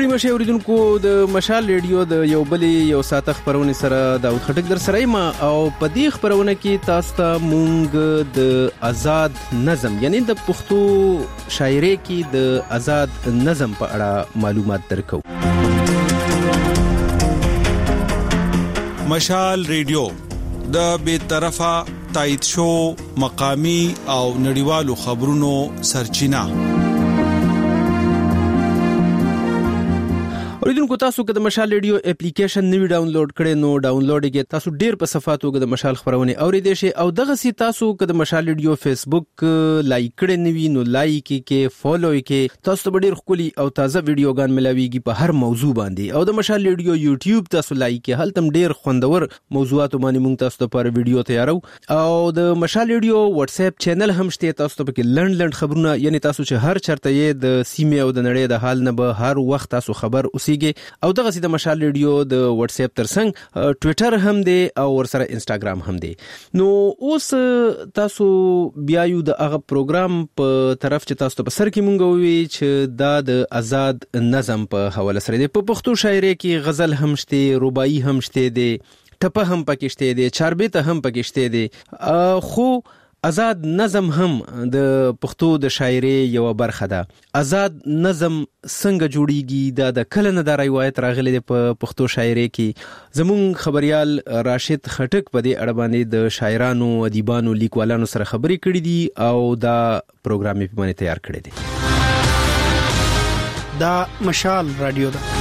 نیمه شی اوریدونکو د مشال ریډیو د یو بلې یو ساعت خبرونه سره داود خټک در سره ما او په دې خبرونه کې تاسو ته مونږ د آزاد نظم یعنی د پښتو شاعرۍ کې د آزاد نظم په اړه معلومات درکو. مشال ریډیو د بیطرفه تایید شو مقامی او نړیوالو خبرونو سرچینه. اوریدونکو تاسو که د مشال ریډیو اپلیکیشن نوی ډاونلوډ کړئ نو ډاونلوډ یې تاسو ډیر په صفاتو کې د مشال خبرونه اوریدئ شئ او دغه سي تاسو که د مشال ریډیو فیسبوک لایک کړئ نوی نو لایک کې فالو کې تاسو ته ډیر خولي او تازه ویډیوګان ملاويږي په هر موضوع باندې او د مشال ریډیو یوټیوب تاسو لایک کې هلتم ډیر خوندور موضوعات باندې مونږ تاسو ته پر ویډیو تیارو او د مشال ریډیو واتس اپ چینل هم شته تاسو ته کې لند خبرونه یعنی تاسو چې هر چرته یې د سیمه او د نړۍ د حال نه به هر وخت تاسو خبر او دغه سي د مشال ریډیو د واتس اپ ترڅنګ ټوئیټر هم دی او ورسره انستګرام هم دی. نو اوس تاسو بیا یو د هغه پروګرام په طرف چې تاسو په سر کې مونږ وی چې دا د آزاد نظم په حواله سره دی. په پښتو شاعرۍ کې غزل هم شته، رباعي هم شته دی، ټپه هم پکې شته دی، چاربیته هم پکې شته دی، خو آزاد نظم هم د پښتو د شاعرۍ یو برخه ده. آزاد نظم څنګه جوړیږي د کله نه د روایت راغلي په پښتو شاعرۍ کې زموږ خبريال راشد خټک په دې اړه باندې د شاعرانو، ادیبانو، لیکوالانو سره خبرې کړې دي او دا پروګرام یې په باندې تیار کړی دی. دا مشال رادیو ده.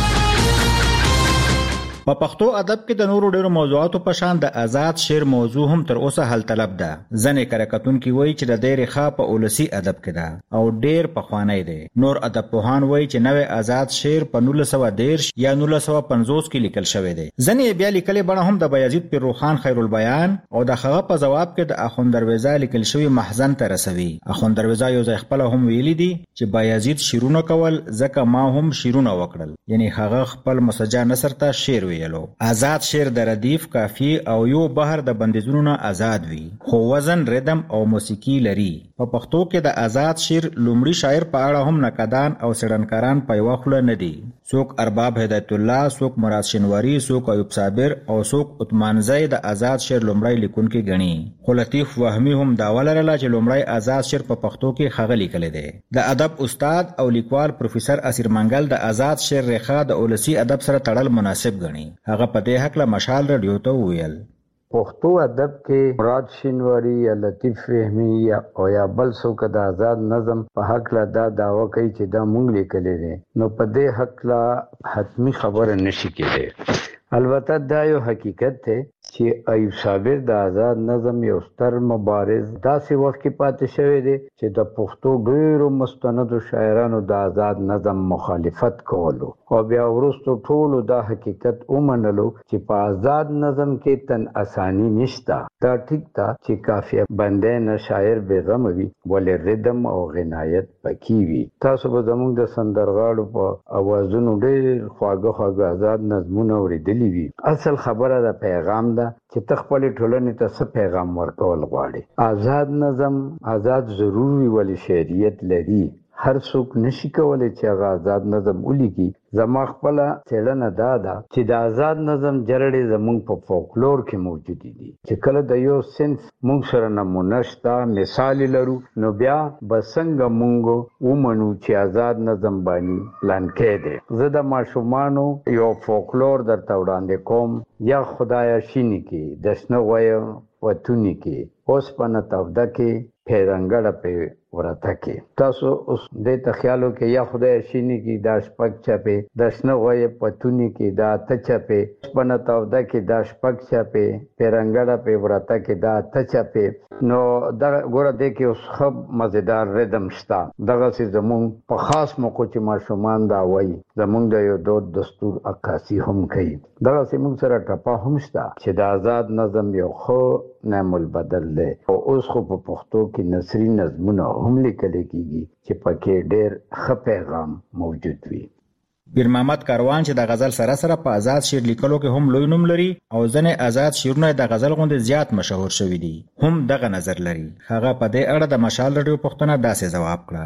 په پښتو ادب کې د نورو ډیرو موضوعاتو په شان د آزاد شعر موضوع هم تر اوسه حل طلب ده. ځنې کرکټونکي وایي چې د ډېر ښه په اولسي ادب کې ده او ډیر پخوانی دی. نور ادب پوهان وایي چې نوې آزاد شعر په 1913 یا 1950 کې لیکل شوی دی. ځنې بیا لیکلې بڼه هم د بایزید پیروخان خیر البیان او د هغه په جواب کې د اخوند درویزه لیکل شوی محزن ته رسوي. اخوند درویزه یو ځای خپل هم ویلي دي چې بایزید شعرونه کول ځکه ما هم شعرونه وکړل، یعنی هغه خپل مسجع نثر ته شعر ویلو. آزاد شعر د ردیف، قافیه او یو بحر د بندیزونو نه آزاد وي، خو وزن، ردم او موسیقي لري. په پښتو کې د آزاد شعر لومړي شاعر په اړه هم نقدان او څېړنکاران په یوه خوله نه دي. څوک ارباب هدایت الله، څوک مراد شینواری، څوک ایوب صابر او څوک عثمانزی د آزاد شعر لومړی لیکونکي ګڼي. خو لطیف وهمي هم دعوه لرله چې لومړی آزاد شعر په پښتو کې هغه لیکلی دی. د ادب استاد او لیکوال پروفیسر اسیر منګل د آزاد شعر ریښه د اولسي ادب سره تړل مناسب ګڼي. هغه په دې حق له مشال رادیو ته وویل: پښتو ادب کې مراد شینواری یا لطیف فهمی یا بل څوک د آزاد نظم په حق له دا دعوه کوي چې دا مونږ لیکلی دی، نو په دې حق له حتمی خبره نشي کېدی. البته دا یو حقیقت دی چې ایوب صابر د آزاد نظم یو ستر مبارز داسې وخت کې پاتې شوی دی چې د پښتو ډېرو مستندو شاعرانو د آزاد نظم مخالفت کولو او بیا وروسته ټولو دا حقیقت ومنلو چې په آزاد نظم کې تن اسانی نشته. دا ټیک ده چې قافیه بندې نه شاعر بېغمه وي ولې ردم او غنایت پکې وي. تاسو به زموږ د سندرغاړو په اوازونو ډېر خواږه آزاد نظمونه اورېدلي وي. اصل خبره د پیغام چې ته خپلې ټولنې ته څه پیغام ورکول غواړې. آزاد نظم آزاد ضروري ولی شعریت لري. هر څوک نشي کولی چې هغه آزاد نظم ولیکي. زما خپله څېړنه دا ده چې د آزاد نظم جرړې زموږ په فولکلور کې موجودې دي چې کله د یو صنف موږ سره نمونه شته، مثال لرو، نو بیا به څنګه موږ ومنو چې آزاد نظم باندې پلانکی دی. زه د ماشومانو یو فولکلور درته وړاندې کوم: یا خدایه شینې کې د شنه غویو وتونې کې اوسپنه توده کې پیرنګړه پې ورته کې. تاسو اوس دې ته خیال وکړئ یا خدای شینې کې دا شپږ چپې، د شنه غویې پتونې کې دا اته چپې، اوسپنه توده کې دا شپږ چپې، پیرنګړه پې ورته کې دا اته چپې. نو دغه ګوره دې کې اوس ښه مزیدار ردم شته. دغسې زمونږ په خاص موقع چې ماشومان دا وایي زمونږ د یو دود دستور عکاسي هم کوي. دغسې موږ سره ټپه هم شته چې د آزاد نظم یو ښه نعم البدل دی. او اوس خو په پښتو کې نثري نظمونه هم لیکلی کېږي چې پکې ډېر ښه پیغام موجود وي. پیر محمد کاروان چې د غزل سره سره په آزاد شعر لیکلو کې هم لوی نوم لري او ځینې آزاد شعرونه د غزل غوندې زیات مشهور شوي دي، هم دغه نظر لري. هغه په دې اړه د مشال رادیو پوښتنه داسې ځواب کړه: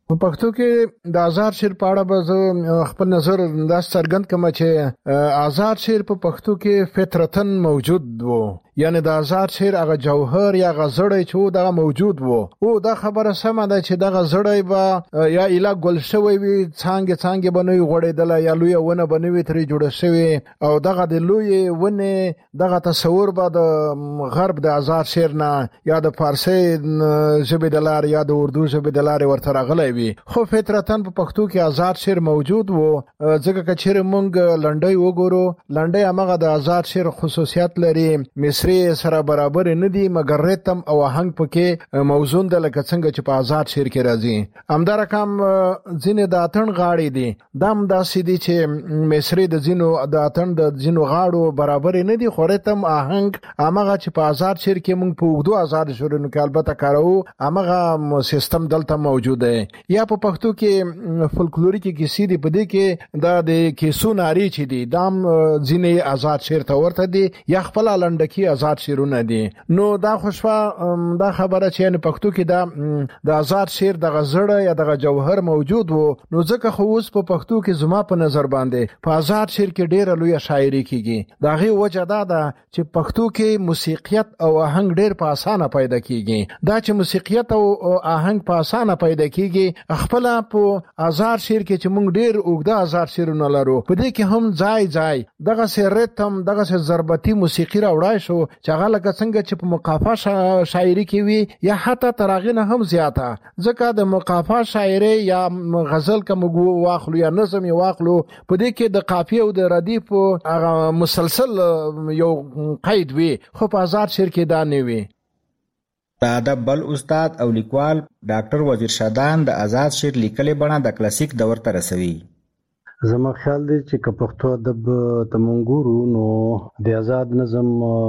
په پښتو کې د آزاد شعر په اړه به خپل نظر دا څرګند کوم چې آزاد شعر په پښتو کې فطرتن موجود وو، یعنی د آزاد شعر هغه جوهر یا غزړی چې دا موجود وو او دا خبره سمه ده چې دا غزړی به یا اله ګل شوی وي، څانګه بنوي غړېدل یا لوی ونه بنوي ترې جوړ شوی او دغه د لوی ونه دغه تصور به د غرب د آزاد شعر نه یا د فارسی ژبې د لارې یا د اردو ژبې د لارې ورته راغلی وي. خو فطرتن په پښتو کې آزاد شعر موجود وو، ځکه چې چیرې مونږ لنډۍ وګورو، لنډۍ هغه د آزاد شعر خصوصیت لري، مصري سره برابر نه دي مګر ریتم او آهنګ پکې موزون ده لکه څنګه چې په آزاد شعر کې راځي. همدا رقم ځینې د اتڼ غاړې دي، دا هم داسې دي چې مصري د اتڼ د ځینو غاړو برابر نه دي، خو ریتم آهنګ هغه چې په آزاد شعر کې مونږ په اوږدو آزاد شعرونو کې البته کارو، هغه سیستم دلته موجود دی. یا په پښتو کې فولکلوریک کیسې دي، په دې کې دا د کیسو ناری چې دي دام ځینې آزاد شعر ته ورته دي یا خپل لنډکی آزاد شعرونه دي. نو دا خوشوا دا خبره چې ان پښتو کې د آزاد شعر د غزړه یا د جوهر موجود وو، نو ځکه خو اوس په پښتو کې زما په نظر باندې په آزاد شعر کې ډېر لوی شاعري کیږي. دا غي وجه دا ده چې پښتو کې موسیقیت او آهنګ ډېر په اسانه پیدا کیږي. دا چې موسیقیت او آهنګ په اسانه پیدا کیږي خپل په آزاد شعر کې چې مونږ ډیر اوږده آزاد شعرونه لرو، په دې کې هم ځای دغه سه ریتم دغه سه ضربتي موسیقي راوړای شو چې هغه لکه څنګه چې په مقافا شاعري کې وي یا حتی تراغینه هم زیاته، ځکه د مقافا شاعري یا غزل کوم واخلو یا نظم واخلو، په دې کې د قافیه او د ردیف هغه مسلسل یو قید وي، خو په آزاد شعر کې دا نه وي. د ادب بل استاد او لیکوال ډاکټر وزیر شادان د آزاد شعر لیکلې بڼه د کلاسیک دور ته رسوي. زما خیال دی چې که پښتو ادب ته مونږ ګورو نو د آزاد نظم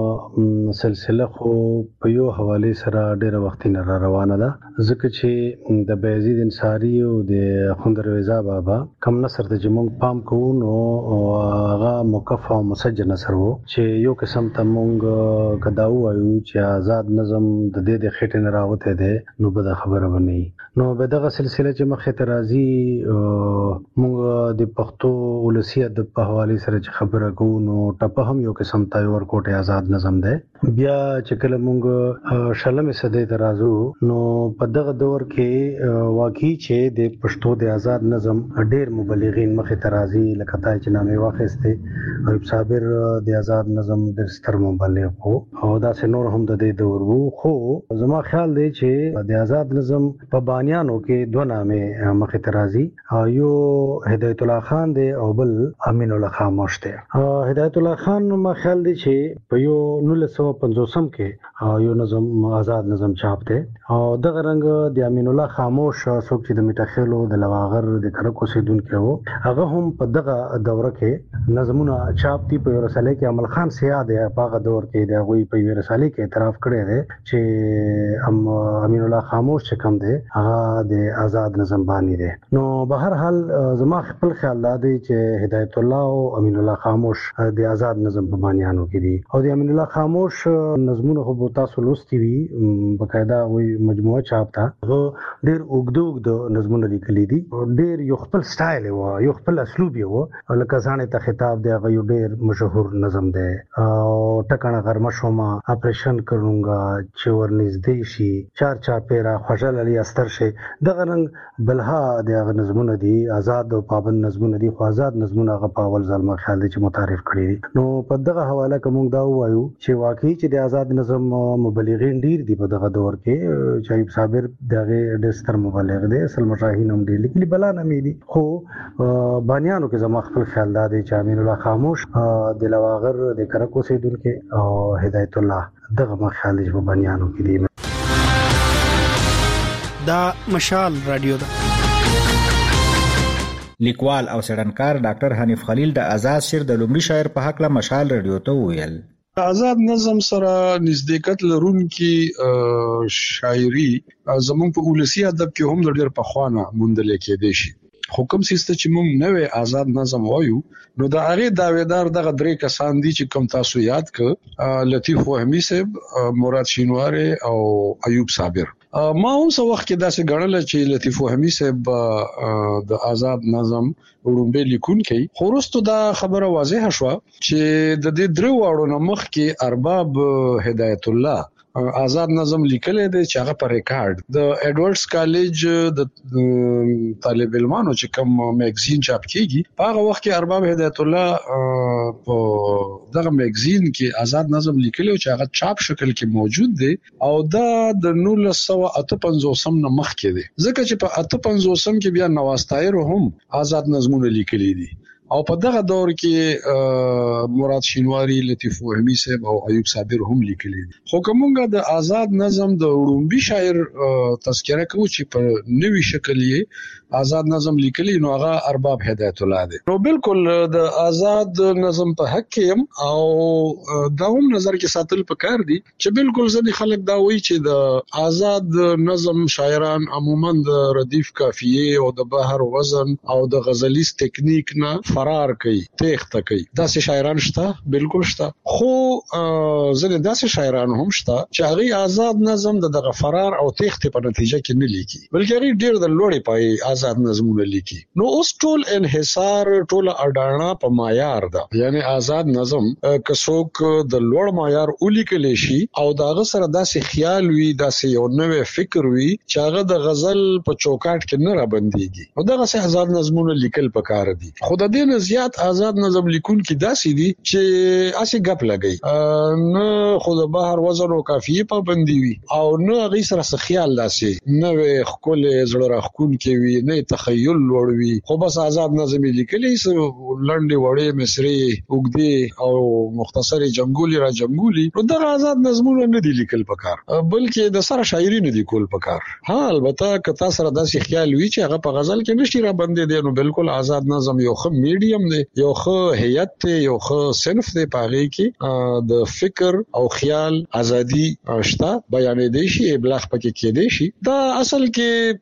سلسله خو په یو حواله سره ډیره وخت نه را روانه ده، ځکه چې د بیزید انصاری او د خوندر رضا بابا کم نثر ته چې مونږ پام کوو نو هغه مکف او مسجل نثر وو چې یو قسم ته مونږ کداو وایو چې آزاد نظم د دې د خېټې نه راوته ده نو به خبره ونی. نو به دغه سلسله چې مخه ته راځي مونږ د پښتو ولسی ادب په حواله سره چې خبره کوو نو ټپه هم یو قسم ته ورکوټه آزاد نظم ده. بیا چې کله مونږ شلمه صدې ته راځو نو په دغه دور کې واقعي چې د پښتو د آزاد نظم ډېر مبلغین مخه ته راځي، لکه تای چې نامې واخیسته ایوب صابر د آزاد نظم د ستر مبلغ وو او دا څنور هم د دې دور وو. خو زما خیال دی چې د آزاد نظم په بانیانو کې دوه نامې مخه ته راځي، یو هدایت الله خان دی او بل امین الله خاموش دی. هدایت الله خان ما خیال دی چې په یو 1950 کې یو نظم آزاد نظم چاپ دی او دغه رنګ د امین الله خاموش څوک چې د میټاخیلو د لواغر د کرکو سیدونکو وو، هغه هم په دغه دوره کې نظمونه چاپ دي. په رساله کې عمل خان سیاد دی په هغه دور کې د غوي په رساله کې اعتراف کړی دی چې امین الله خاموش چې کوم دی هغه د آزاد نظم باندې دی. نو به هر حال زما خپل خیال دی چې هدایت الله او امین الله خاموش د آزاد نظم په بانیانو کې دي او د امین الله خاموش نظمونه خو تاسو لوستي وي، بقاعده وي مجموعه چاپ تا ډېر اوږد نظمونه لیکلي دي، ډېر یو خپل سټایل و، یو خپل اسلوب و، لکه ځانه ته خطاب دی هغه یو ډېر مشهور نظم دی او ټکانه غرمشوما اپریشن کرونگا چې ورنږدې شي چار چاپیرا خوشال علي استر شي، دغه رنګ بلها د هغه نظمونه دي، آزاد او پابند نظمونه دي. خو آزاد نظمونه هغه په اول ځل ما خیال دی چې متعارف کړی دي. نو په دغه حواله کوم دا وایو چې واقعي چې د آزاد نظم مبلغین ډیر دي په دغه دور کې، چې ایوب صابر دغه ډېر ستر مبلغ دی، اصل مشاهین هم ډیر لیکلي بلا نه مې دي. خو بانیانو کې زما خپل خیال دی چې امین الله خاموش د لواغر د کرکو سیدونکو او هدایت الله دغه ما خیال دی په بانیانو کې دي. دا مشال رادیو ده. لیکوال او څېړنکار ډاکټر حنیف خلیل د آزاد شعر د لومړي شاعر په حق له مشال رادیو ته وویل. آزاد نظم سره نزدېکت لرونکي شاعري زموږ په ولسی ادب کې هم ډېر پخوانه موندل کېدای شي. خو کوم سیسته چې موږ نوې آزاد نظم وایو نو د هغه داویدار دغه درې کسان دي چې کوم تاسو یاد ک لطیف وهمي صاحب، مراد شینواری او ایوب صابر. ما هم څو وخت کې داسې غړل چې لطیف وهمي صاحب د آزاد نظم ورومبه لیکون کوي خو وروسته دا خبره واضحه شو چې د دې درو واړو نمخ کې ارباب هدایت الله آزاد نظم لیکل دي چې هغه پر ریکارډ د ایډورډز کالج د طالب علمانو چې کوم میگزین چاپ کیږي په هغه وخت کې ارباب هدایت الله په دغه میگزین کې آزاد نظم لیکل او چې هغه چاپ شکل کې موجود دي او دا د 1958 نه مخکې دي ځکه چې په 58 کې بیا نواز طاهر هم آزاد نظمونه لیکلي دي او په دغه دور کې مراد شینواری لطیف وهمي صاحب او ایوب صابر هم لیکلي خو کومه د آزاد نظم د ورومبي شاعر تذکرہ کوي چې په نوي شکل یې آزاد نظم لیکلي نو هغه ارباب هدایت الله دي نو بالکل د آزاد نظم په حق کې او دا هم نظر کې ساتل پکار دي چې بالکل ځنې خلک دا وایي چې د آزاد نظم شاعران عموما د ردیف قافیه او د بحر وزن او د غزلیز ټیکنیک نه فرار کوي تېخته کوي داسې شاعران شته بالکل شته خو ځنې داسې شاعران هم شته چې هغه آزاد نظم دغه فرار او تېخته په نتیجه کې نه لیکي بلکې هغه ډېر د لوړې پای آزاد نظمونه لیکي نو اوس ټول انحصار ټول اډانا په معیار ده یعنی آزاد نظم کڅوک د لوړ معیار ولیکل شي او داغه سره داسې خیال وي داسې یو نوې فکر وي چې هغه د غزل په چوکاټ کې نه را بنديږي او دغه سه آزاد نظمونه لیکل پکار دي خو د دې زیات آزاد نظم لیکون کې داسې دي چې اسی غپ لګي نه خو د بحر وزن او قافیه پابندي وي او نه غي سره خیال داسې نه خپل زړه راخون کې وي نه تخیل لوړوي خو بس آزاد نظم لیکلي لنډي وړي مصري وګدي او مختصری جنگولي را جنگولي نو دغه آزاد نظمونه نه دي لیکل پکار بلکې د سره شاعري نه دي کول پکار ها البته کتا سره داسې خیال وي چې هغه په غزل کې نشي را بندي دي نو بالکل آزاد نظم یو خو میډیم دی یو خو هيئت دی یو خو صنف دی پاره کې د فکر او خیال ازادي شته بیانې دي شي ابلاغ پکې کې دي شي دا اصل کې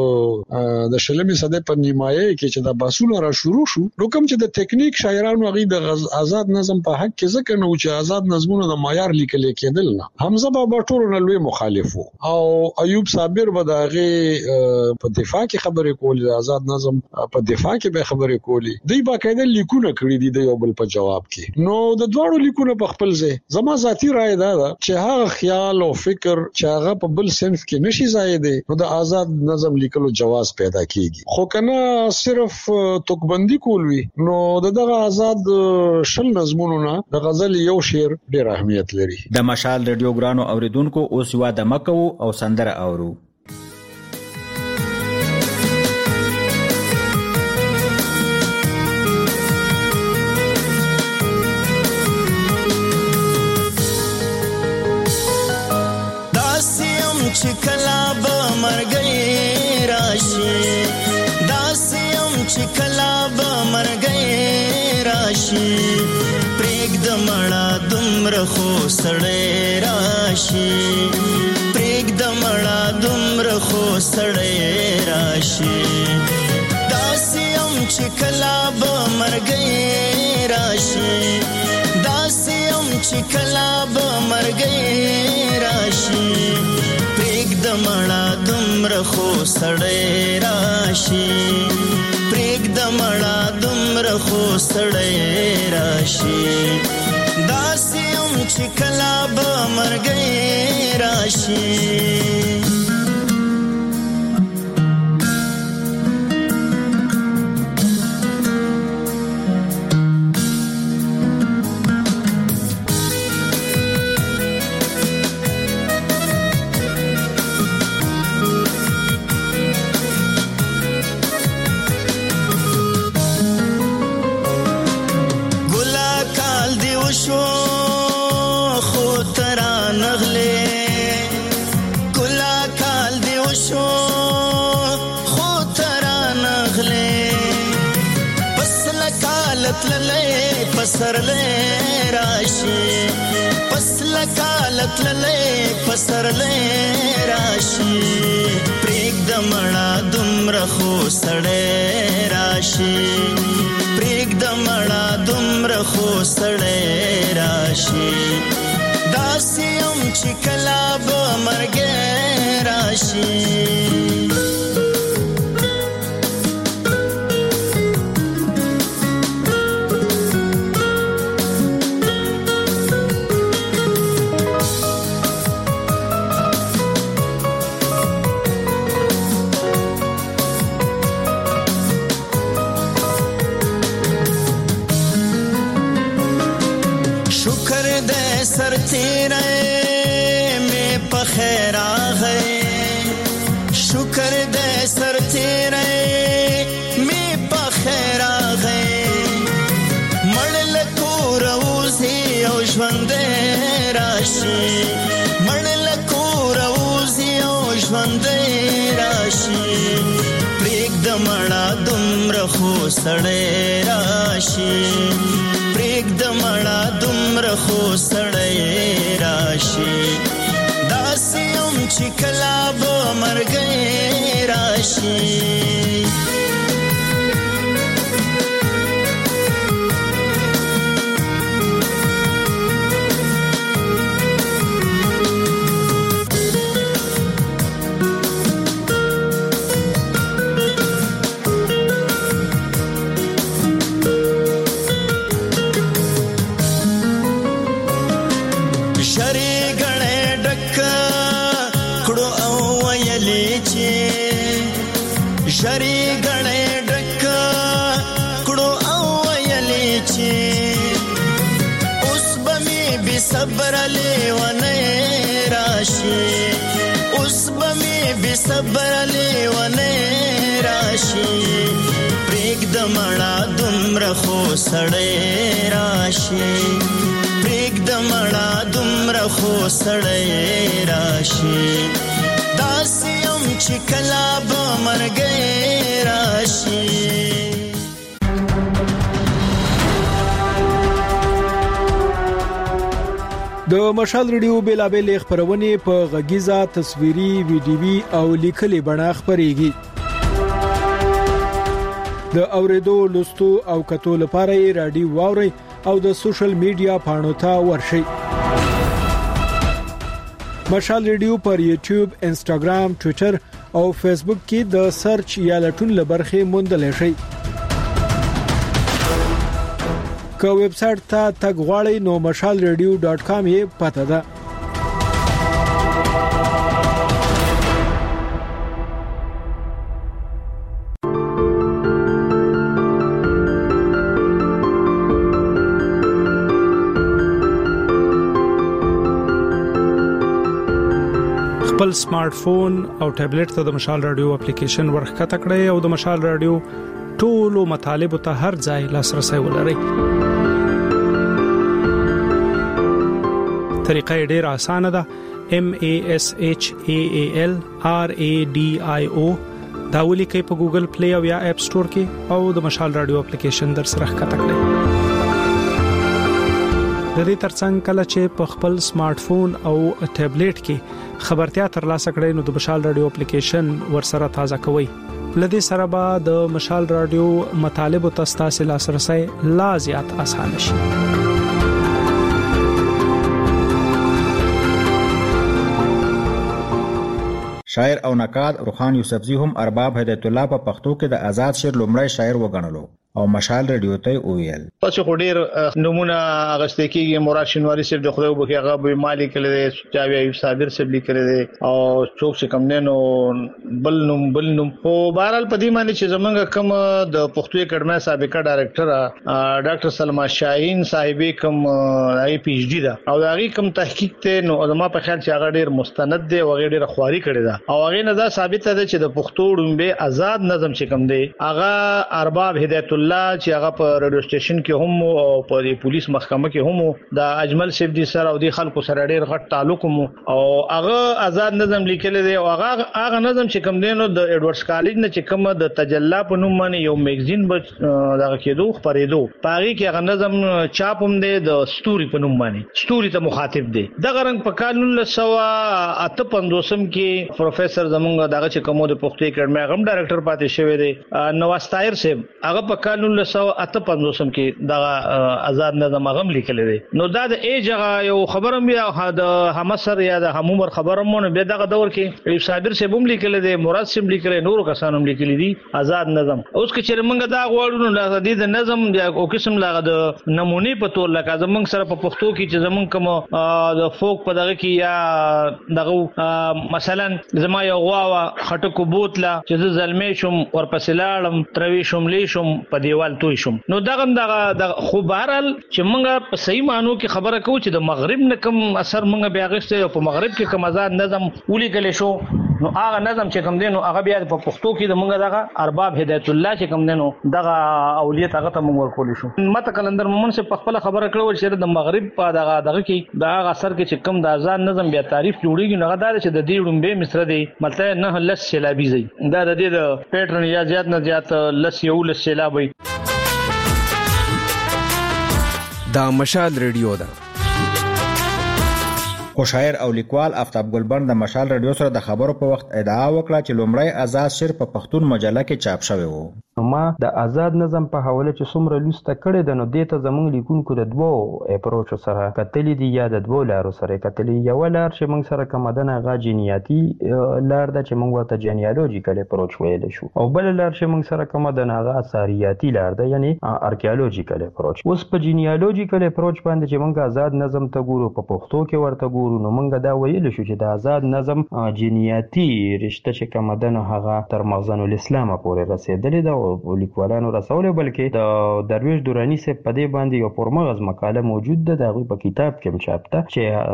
په د شلمي صدې په نیمایه کې چې د باسونو را شروع شو نو کوم چې د ټیکنیک شاعرانو غي د آزاد نظم په حق کې ځکه نو چې آزاد نظمونه د معیار لیکل کېدل نه حمزه بابا ټول نه لوی مخالف او ایوب صابر بداغه په دفاع کې خبرې کولې د آزاد نظم په دفاع کې به خبرې کولې دوی باقاعده لیکونه کړی دي د یو بل په جواب کې نو د دواړو لیکونه په خپل ځای زما ذاتی رائے ده چې هغه خیال او فکر چې هغه په بل صنف کې نشي زائد نو د آزاد نظم لیکلو جواز پیدا کیږي خو کنه صرف توکبندي کول وي نو دغه آزاد شل نظمونو نه د غزل یو شعر ډیر اهمیت لري د مشال رادیو ګرانو اوریدونکو اوس یو د مکو او سندره اورو چکلا به مرګي راشي داسیم چکلا به مرګي راشي پرېګ د مړه دومره خو سړې راشي پرېګ د مړه دومره خو سړې راشي داسیم چکلا به مرګي راشي داسیم چکلا به مرګي راشي د مړه دومره خو سړې راشي پرېګ د مړه دومره خو سړې راشي داسې هم چې کله به مرګی راشي پسرلې راشي پسل کالت للې پسرلې راشي پرېګ د مړه دومره خو سړې راشي پرېګ د مړه دومره خو سړې راشي داسې هم چې کله به مرګ راشي راشي सर तेरा में पखेरा है शुक्र दे सर तेरा में पखेरा है मड़ल को रोज़ी और ژوندे راشي मड़ल को रोज़ी और ژوندे راشي پریک دمړه دومره خو سړې راشي پریک دمړه دومره خو سړې راشي داسیم چې کلا به مرګ راشي شری غړې ډک کړو او ویلې چې اوس به می بي صبر لیونه راشي اوس به می بي صبر لیونه راشي پریک دمړه دومره خو سړې راشي پریک دمړه دومره خو سړې راشي داسیم چې کلا به مرګ راشي د مشال ریډیو بیلابل خبرونه په غږیزه تصویري ویډیوي او لیکلي بڼه خبريږي د اوریدو لوستو او کتو لپاره رادیو واوري او د سوشل میډیا پاڼو ته ورشي مشال ریډیو پر یوټیوب، انسټاګرام، ټوئیټر او فیسبوک کې د سرچ یا لټون لبرخه موندل شي. که ویب سټ ته تګ غواړئ نو mashalradio.com یې پته ده. خپل سمارټ فون او ټابلیټ ته د مشال رادیو اپلیکیشن ورخته کړئ او د مشال رادیو ټولو مطالب ته هر ځای لاسرسي ولرئ. طریقه ډېر اسانه ده. MASHALRADIO دا ولیکئ په ګوګل پلی او یا اپ سٹور کې او د مشال رادیو اپلیکیشن در سره ښکته کړئ. د دې ترڅنګ کله چې په خپل سمارټ فون او ټابلیټ کې خبرتیا ترلاسه کړئ نو د مشال رادیو اپلیکیشن ورسره تازه کوئ. لدې سره به د مشال رادیو مطالب او تاسو لاسرسي لا زیات آسان شي. شاعر او نقاد روخان یوسفزی هم ارباب هدایت الله په پښتو کې د آزاد شعر لومړی شاعر وګڼلو او مشال رادیو ته وویل تاسو خو ډیر نمونه اغسته کیږي مراد شینواری صاحب د خدای وبخي هغه به مالی کړي چاوي ایوب صابر صاحب لیکلي او څوک چې کم نه نو بل نوم په بهرال پدې معنی چې زمونږ کم د پښتو اکیډمي سابقه ډایرکټر ډاکټر سلما شاهین صاحب کم آی پی ایچ ډی دا او هغه کم تحقیق ته نو زما په خیال چې هغه ډیر مستند دی او هغه ډیر خواري کړی دا او هغه نه دا ثابت ده چې د پښتو ډومبه آزاد نظم چې کم دی هغه ارباب هدایت الله چې هغه په رادیو سټیشن کې هم او په پولیس محکمه کې هم د اجمل سیف دي سره او د خلکو سره ډیر غټ تعلق مو او هغه آزاد نظم لیکل دي او هغه نظم چې کم دی نو د ایډورډز کالج نه چې کم د تجلا په نوم باندې یو میگزین دغه کېدو خبرېدو پاره کې هغه نظم چاپ هم دی د ستوري په نوم باندې ستوري ته مخاطب دی دغه رنګ په کال 1958 کې پروفیسور زمونږ دغه چې کومو د پښتو اکیډمي غم ډایرکټر پاتې شوی دی نواز طاهر صاحب هغه په کال کال 1958 کې دا آزاد نظم غم لیکل دي. نو دا د ایجغه یو خبرم بیا د همسر یا د همومر خبرمونه به دغه دور کې ایوب صابر سه بوم لیکل دي، مراد سم لیکل، نورو کسانو لیکل دي آزاد نظم. اوس کې چې موږ دا غواړو نو د نظم او قسم لاغه د نمونه په تور لکه زمونږ سره په پښتو کې چې زمونږ کوم د فوک په دغه کې یا دغه مثلا زما یو غوا خټکو بوتله چې زلمې شم ورپسې لاړم تروي شم لیشم په دیوال توي شم. نو دغه خو بهرال چې موږ په صحیح معنی کې خبره کوو چې د مغرب نه کوم اثر موږ بیا غوښته په مغرب کې کوم آزاد نظم ولیکل شو، نو هغه نظم چې کوم دینو هغه بیا په پښتو کې د موږ دغه ارباب هدایت الله چې کوم دینو دغه اولیت هغه ته موږ ورکول شو. مته کلندر مومن سے په خپل خبره کړو چې د مغرب په دغه کې د هغه اثر کې چې کوم د آزاد نظم بیا تعریف جوړیږي نو دا چې د دې ډومبه مصر دی ملته نه لس سیلابي زی دا د دې د پیټرن یا زیات نه زیات لس یو لس سیلابي. دا مشال ریډیو ده. خو شاعر او لیکوال آفتاب ګلبرن د مشال ریډیو سره د خبرو په وخت ادعا وکړه چې لومړی آزاد شعر په پښتون مجله کې چاپ شوی وو. ما د آزاد نظم په حواله چې څومره لوسته کړې ده نو دې ته زموږ لیکونکو د دوو اپروچ سره کتلې دي یا د دوو لارو سره کتلې. یو لار چې موږ سره کومه ده هغه جینیاتي لار ده چې موږ ورته جینیالوجیکل اپروچ ویل شو، او بل لار چې موږ سره کومه ده هغه اثاریاتي لار ده یعنی ارکیالوجیکل اپروچ. اوس په جینیالوجیکل اپروچ باندې چې موږ آزاد نظم ته ګورو په پښتو کې ورته ګورو نو موږ دا ویل شو چې د آزاد نظم جینیاتي رشته چې کومه ده هغه تر مخزن الاسلام پورې رسیدلې ده او لیکوالانو رسولې، بلکې د درویش دورانی سے په دې باندې یو پرمغز مقاله موجود ده د هغه په کتاب کې چاپ ده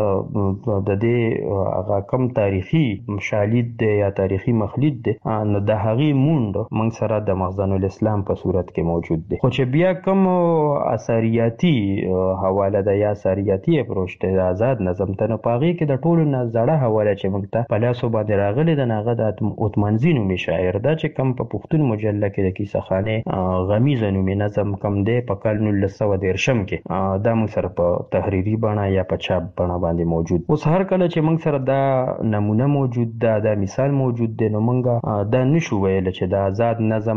چې د دې هغه کم تاریخي شالید ده یا تاریخي مخلوط ده نو د هغه موند موږ سره د مخزن الاسلام په صورت کې موجود ده. خو چې بیا کوم اثاریاتي حواله ده یا اثاریاتي اپروچ ته آزاد نظم ته نه پاغي کې د ټولو نه زړه حواله چې موږ ته په لاسو باندې راغلي ده هغه د عثمانزي نومي شاعر ده چې کم په پښتون مجله کې د کیسه غمیزه نومي نظم کم دی په کال 1913 کې دا موږ سره په تحریري بڼه یا په چاپ بڼه باندې موجود. اوس هر کله چې موږ سره دا نمونه موجود ده دا مثال موجود دی نو موږ دا نشو ویل چې د آزاد نظم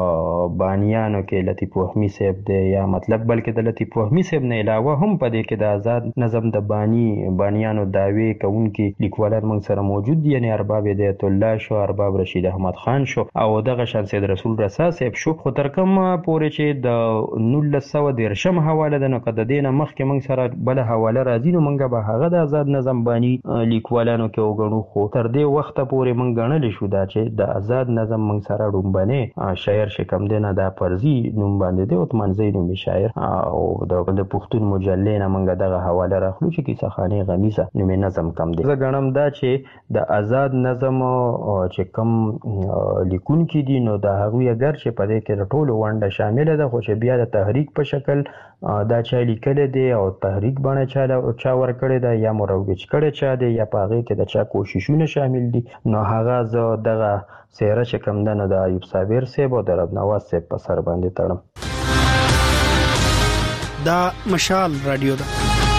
بانیانو کې لطیف وهمي صاحب دی یا مطلب بلکې د لطیف وهمي صاحب نه علاوه هم په دې کې د آزاد نظم د بانیانو داوی کوونکي لیکوالان موږ سره موجود دي یعنی ارباب هدایت الله شو، ارباب رشید احمد خان شو او دغه شان سید رسول رسا صاحب شو. خو تر کومه پورې چې د 1913 حواله ده نو که د دې نه مخکې موږ سره بله حواله راځي نو موږ به هغه د آزاد نظم باني لیکوالانو کې وګڼو. خو تر دې وخته پورې موږ ګڼلی شو دا چې د آزاد نظم موږ سره ډومبنی شاعر چې کوم دی نه دا فرضي نوم باندې دی عثمانزی نومي شاعر او د پښتون مجلې نه موږ دغه حواله راخلو چې کیسه خانې غمیزه نومي نظم کم دی. زه ګڼم دا چې د آزاد نظم چې کم لیکونکي دي نو د هغوی اگر چې په دې کې د ټولو ونډه شامله ده خو چې بیا د تحریک په شکل دا چا لیکلی دی او تحریک بڼه چا ورکړې ده یا مروج کړی چا دی یا په هغې کې د چا کوششونه شامل دي نو هغه زه دغه څیره چې کوم ده نو د ایوب صابر صاحب او د رب نواز صاحب په سر باندې تړم. دا مشال رادیو ده.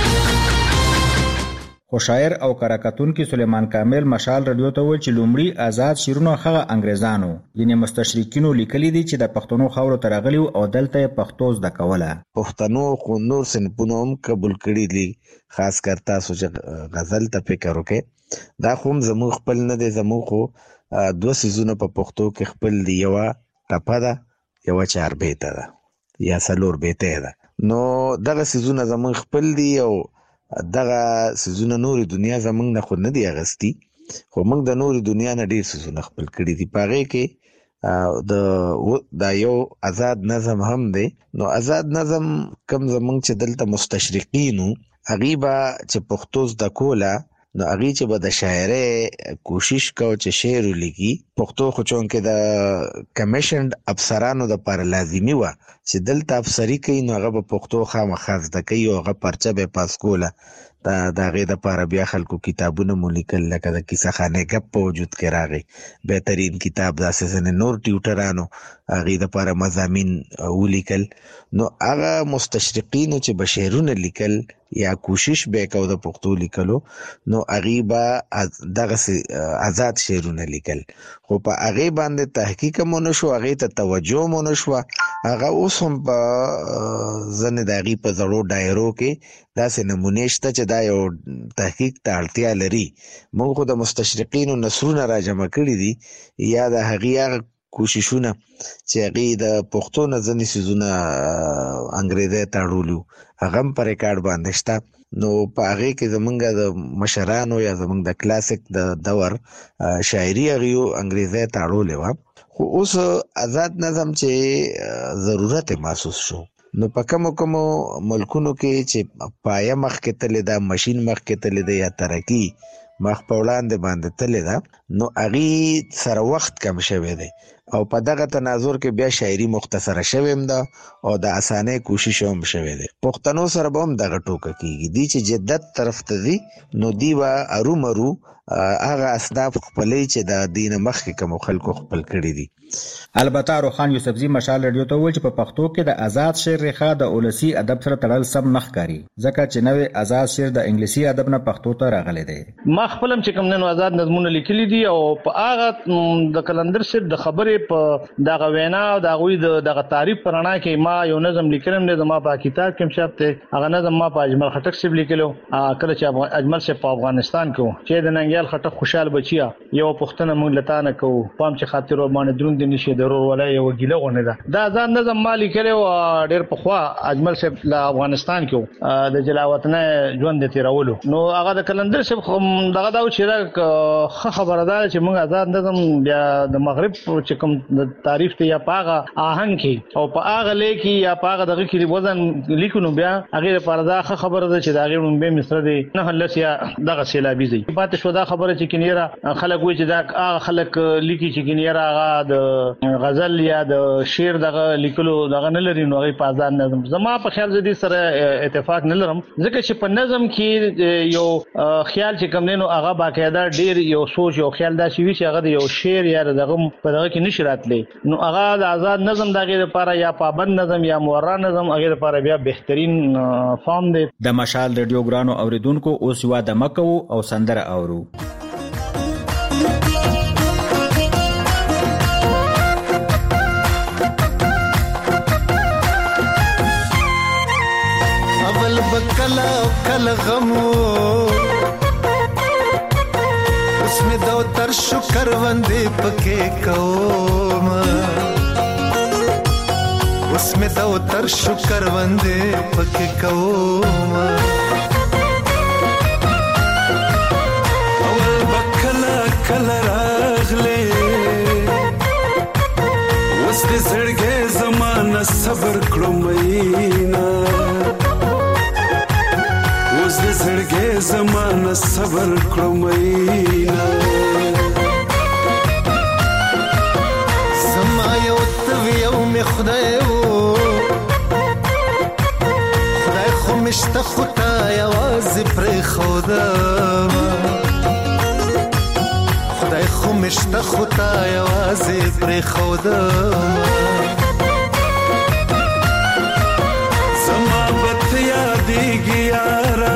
خو شاعر او کراکتونکي سلیمان کامل مشال رادیو ته ویل چې لومړي آزاد شعرونه هغه انګریزانو یعنی مستشرقینو لیکلي دي چې د پښتنو خاورو ته راغلي او دلته پښتو زده کوله. پښتنو خو نور صنفونه هم قبول کړي دي، خاص کر تاسو چې غزل ته فکر وکړئ دا خو زموږ خپل نه دی، زموږ خو دوه سیزونه په پښتو کې خپل دي، یوه ټپه ده یوه چار بیته ده یا څلور بیته ده. نو دغه سیزونه زموږ خپل دي او دغه سیزونه نورې دنیا زمونږ نه خو نه دی اغستی خو موږ د نورې دنیا نه ډېر سیزونه خپل کړي دي. په هغې کې دا یو آزاد نظم هم دی. نو آزاد نظم کم زمونږ چې دلته مستشرقینو هغوی به چې پښتو زده کوله نو هغوی چې به د شاعرۍ کوشش کو چې شعر ولیکي پښتو خو چونکې د کمیشنډ افسرانو دپاره لازمي وه چې دلته افسري کوي نو هغه به پښتو خامخا زده کوي او هغه پرچه به یې پاس کوله. دا غي د لپاره بیا خلکو کتابونه مولیکل لکه د کیسه خانه غپ په وجود کې راغی بهترین کتاب داسې زنه نور ټیوټرانو غي د لپاره مضامین ولیکل نو هغه مستشرقین چې بشیرونه لیکل یا کوشش به کو د پښتو لیکلو نو غیبا دغه آزاد شعرونه لیکل خو په هغه باندې تحقیق مونږ شو هغه ته توجه مونږ شو هغه اوس هم په ځنه دغه په زړو دایرو کې داسې نمونه شته چې دا یو تحقیق ته اړتیا لري موږ د مستشرقینو نثرونه راجمع کړي دي یا د هغه کوششونه چې هغه د پښتو نه ځنې سيزونه انګريزي ته اړولو هغه پر ریکارډ باندې شته نو په هغه کې زمونږ د مشرانو یا زمونږ د کلاسیک د دور شاعري هغه انګريزي ته اړولې و خو اوس آزاد نظم چې ضرورت محسوس شو نو په کوم ملکونو کې چې پایا مخ کې تل دا ماشين مخ کې تل دا یا ترقی مخ په وړاندې باندې تل دا نو اغي سره وخت کم شوه دی او په دغه تناظر کې بیا شاعري مختصره شوم دا او د اسانه کوشش هم شوه دی پښتنو سره به هم دغه ټوکه کیږي دی چې جدت طرف ته دی نو دی وا ارومرو هغه اسناف خپلې چې د دین مخکې کوم خلکو خپل کړی دي البته روخان یوسفزی مشال رادیو ته ویل چې په پښتو کې د آزاد شعر ریښه د اولسي ادب سره تړل سم نخکاری ځکه چې نوې آزاد شعر د انګلیسي ادب نه پښتو ته راغلی دی ما خپلم چې کوم نن آزاد نظمونه لیکلي دي او په هغه د کلندر سره د خبرې په دغه وینا او دغه دغه تعریف پرانا کې ما یو نظم لیکلم نه زما په کتاب کې شپته هغه نظم ما په اجمل خټک سره لیکلو کله چې اجمل سره په افغانستان کې چې د ننګیال خټک خوشحال بچیا یو پښتنه مونږ لتانه کو پام چې خاطر باندې دروند نشي ضرور ولا یو ګیله غونه ده دا ځان نظم مالی کړو ډېر په خوا اجمل صاحب له افغانستان کې د جلاوطن ژوند تیرولو نو هغه د کلندر صاحب دغه دا چې خبردار چې موږ آزاد نظم بیا د مغرب چې کوم د تعریف ته یا پاغه آهنګ کې او په هغه لیکي یا پاغه دغه کې وزن لیکونو بیا هغه لپاره دا خبره ده چې دا غیر به مصر دي نه هلسیا دغه سیلابي زی پاتې شو دا خبره چې کینیرا خلک وایي چې دا خلک لیکي چې کینیرا هغه د غزل یا د شعر دغه لیکلو دغه نه لري نو غي په آزاد نظم زما په خیال زدي سره اتفاق نه لرم ځکه چې په نظم کې یو خیال چې کوم نو هغه باقاعده ډیر یو سوچ یو خیال دا شي چې هغه یو شعر یا دغه په دغه کې نشي راتلی نو هغه د آزاد نظم دغه لپاره یا پابند نظم یا مورا نظم هغه لپاره بیا بهترین فارم دی د مشال رادیو ګرانو اوریدونکو اوس یو د مکو او سندره اورو بکلا کل غمو اس میں دو تر شکر وندے پکے کوم اس میں دو تر شکر وندے پکے کوم اول بکلا کل راغلے اس دے زړګې زمانہ صبر کړو مینا زړګې زمانہ صبر کړو مینا زما یو تویو می خدای خو مشته خدای आवाज پر خدا خدای خو مشته خدای आवाज پر خدا زما بت یادېږي یارا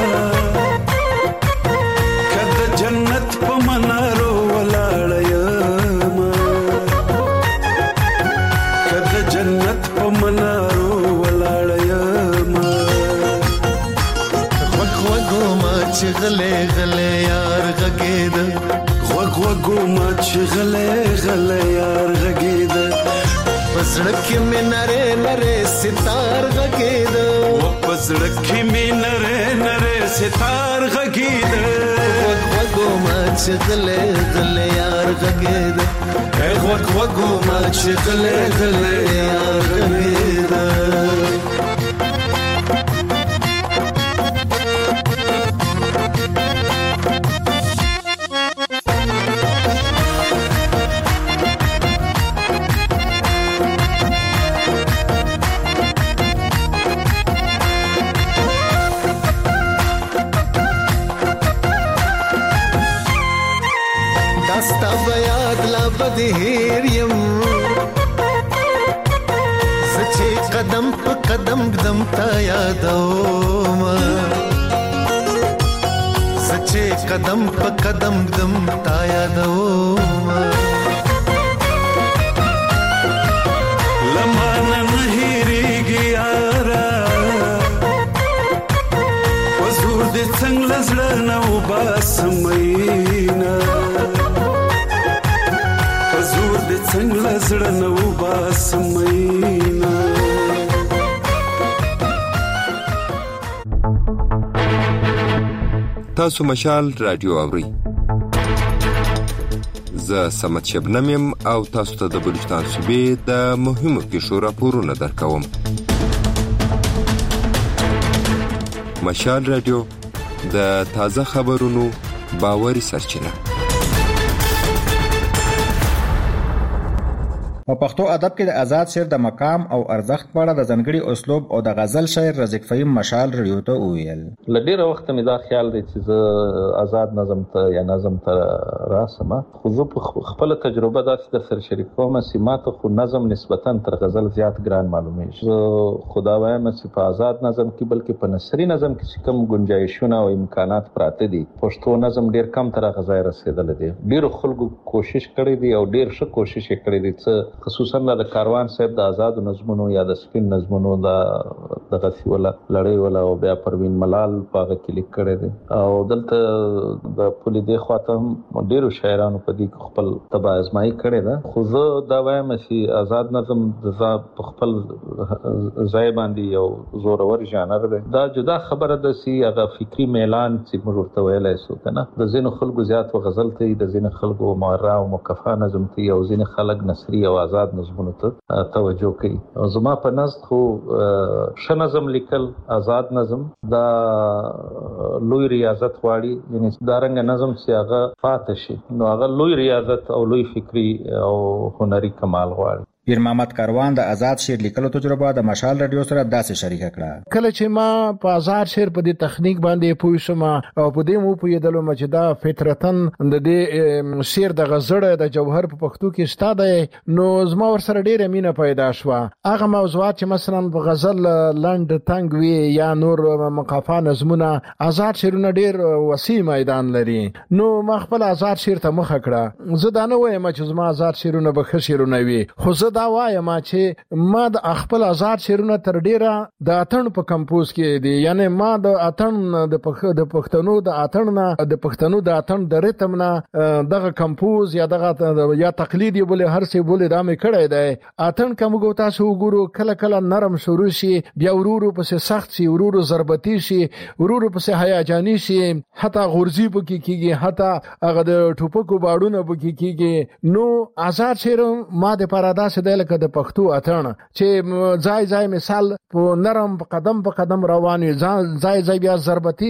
جنت په منارو ولاړ کده جنت په منارو ولاړ غوغو ما چې غلې غلې یار غګید غوغو ما چې غلې غلې یار غګید پسړک کې مې نره نره ستار غګید پسړک کې مې نره نره ستار غګید ما چې غلې غلې یار غګید غوغو ما چې غلې غلې یار غګید داستا بیاد لا بدهیر یم سچې قدم په قدم قدم تا یادوم سچې قدم په قدم قدم تا یادوم لمانه مهریږي یارا وزور دې څنګه لزړه نو باسمینا وزور دې څنګه لزړه نو باسمینا تاسو مشال رادیو اورئ زه سمت شبنم یم او تاسو ته د بلوچستان صوبې د مهمو پیښو راپورونه درکوم. مشال رادیو د تازه خبرونو باوري سرچینه. په پښتو ادب کې د آزاد شعر د مقام او ارزښت په اړه د ځانګړي اسلوب او د غزل شاعر رزق فهیم مشال رادیو ته وویل. لډیره وخت مې دا خیال دی چې زه آزاد نظم ته یا نظم ته راسم، خو زه په خپل تجربه داسې در سره شریکوم چې ماته خو نظم نسبتاً تر غزل زیات ګران معلومیږي. زه خدا وایم چې په آزاد نظم کې بلکې په نثري نظم کې کوم گنجایشونه او امکانات پراته دي، پښتو نظم ډیر کم تر غزای رسیدل دي. ډیر خلکو کوشش کړی دی او ډیر ښه کوشش کړی دی، خصوصا د کاروان صاحب د آزاد نظمونو یا د سپین نظمونو د غسی ولا لړۍ ولا او بیا پروین ملال پاغه کې لیک کړی دی او دلته د پولی دی خواته ډیرو شاعرانو په دې خپل تبع ازمایي کړی ده. خو زه دا وایم چې آزاد نظم د خپل ځای باندې یو زورور ژانر دی. دا جدا خبره ده چې هغه فکری میلان چې موږ ورته ویلای شو کنه، د ځینو خلکو زیات غزل ته، د ځینو خلکو معرا او مکفا نظم ته، او ځینو خلک نثري او آزاد نظمونو ته توجه کوي. زما په نظر خو ښه نظم لیکل، آزاد نظم دا لوی ریاضت غواړي، یعنی دا رنګ نظم چې هغه فاتح شي نو هغه لوی ریاضت او لوی فکری او هنري کمال غواړي. پیر محمد کاروان د آزاد شعر لیکلو تجربه د مشال رادیو سره داسې شریکه کړه. کله چې ما په آزاد شعر په دې تخنیک باندې پوه شوم او په دې مو پوهېدلم چې دا فطرتن د دې شعر د غزړه د جوهر په پښتو کې شته دی، نو زما ورسره ډېره مینه پیدا شوه. هغه موضوعات چې مثلا په غزل لنډ تنګ وي یا نور مقافا نظمونه، آزاد شعرونه ډېر وسیع میدان لري، نو ما خپل آزاد شعر ته مخه کړه. زه دا نه وایم چې زما آزاد شعرونه به ښه شعرونه وي، خو زه دا وایم چې ما د خپل آزاد شعرونه تر ډیره د اتڼ په کمپوز کې دي، یعنی ما د اتڼ د پښتنو د اتڼ نه د پښتنو د اتڼ د ریتم نه دغه کمپوز یا دغه یا تقلید یې بوله هر څه بوله دا مې کړی دی. اتڼ کوم تاسو وګورو کله کله نرم شروع شي، بیا ورورو پسې سخت شي، ورورو ضربتی شي، ورورو پسې هیجاني شي، حتی غورځي پکې کیږي، حتی هغه د ټوپکو باړونه پکې کیږي. نو آزاد شعر ما د پرادا سره لکه د پښتو اتڼ چې ځای ځای مثال په نرم په قدم رواني، ځای ځای بیا ضربتی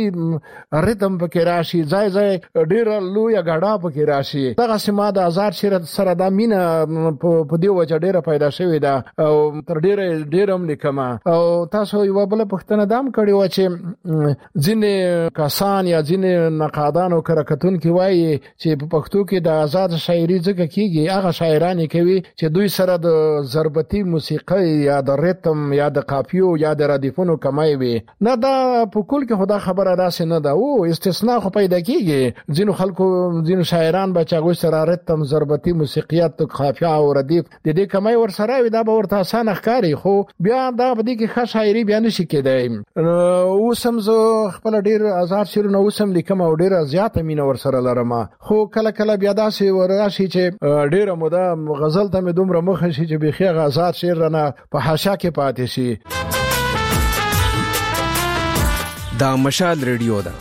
ریتم پکې راشي، ځای ځای ډیر لوی غاډا پکې راشي. دغه سما د آزاد شعر سره د مینا په دې وجه ډیره پیدا شوې ده او تر ډیرم لیکما. او تاسو یو بل پښتنه دام کړي و چې ځینې کسان یا ځینې نقادان او کرکټون کې وایي چې په پښتو کې د آزاد شاعري ځکه کیږي هغه شاعران کوي چې دوی سره د ضربتی موسیقي یا د ریتم یا د قافیو یا د ردیفونو کمای وي. نه دا په کل کې خدا خبره راسي نه ده، او استثناء خو پیدا کیږي. ځینو خلکو ځینو شاعران بچاغو سره ریتم ضربتی موسیقيات قافیه او ردیف د دې کمای ور سره وي، دا به ورته آسان ښکاری، خو بیا دا به دي کې ښه شاعري بیان شي کېدای. اوسم زه خپل ډیر آزاد شعرونه اوسم لیکم او ډیر زیات مینه ور سره لرم، خو کله کله بیا داسې وراشي چې ډیر موده غزل ته مې دومره مخه شي چې بخي آزاد شعر نه په حاشا کې پاتې شي. دا مشال رادیو ده.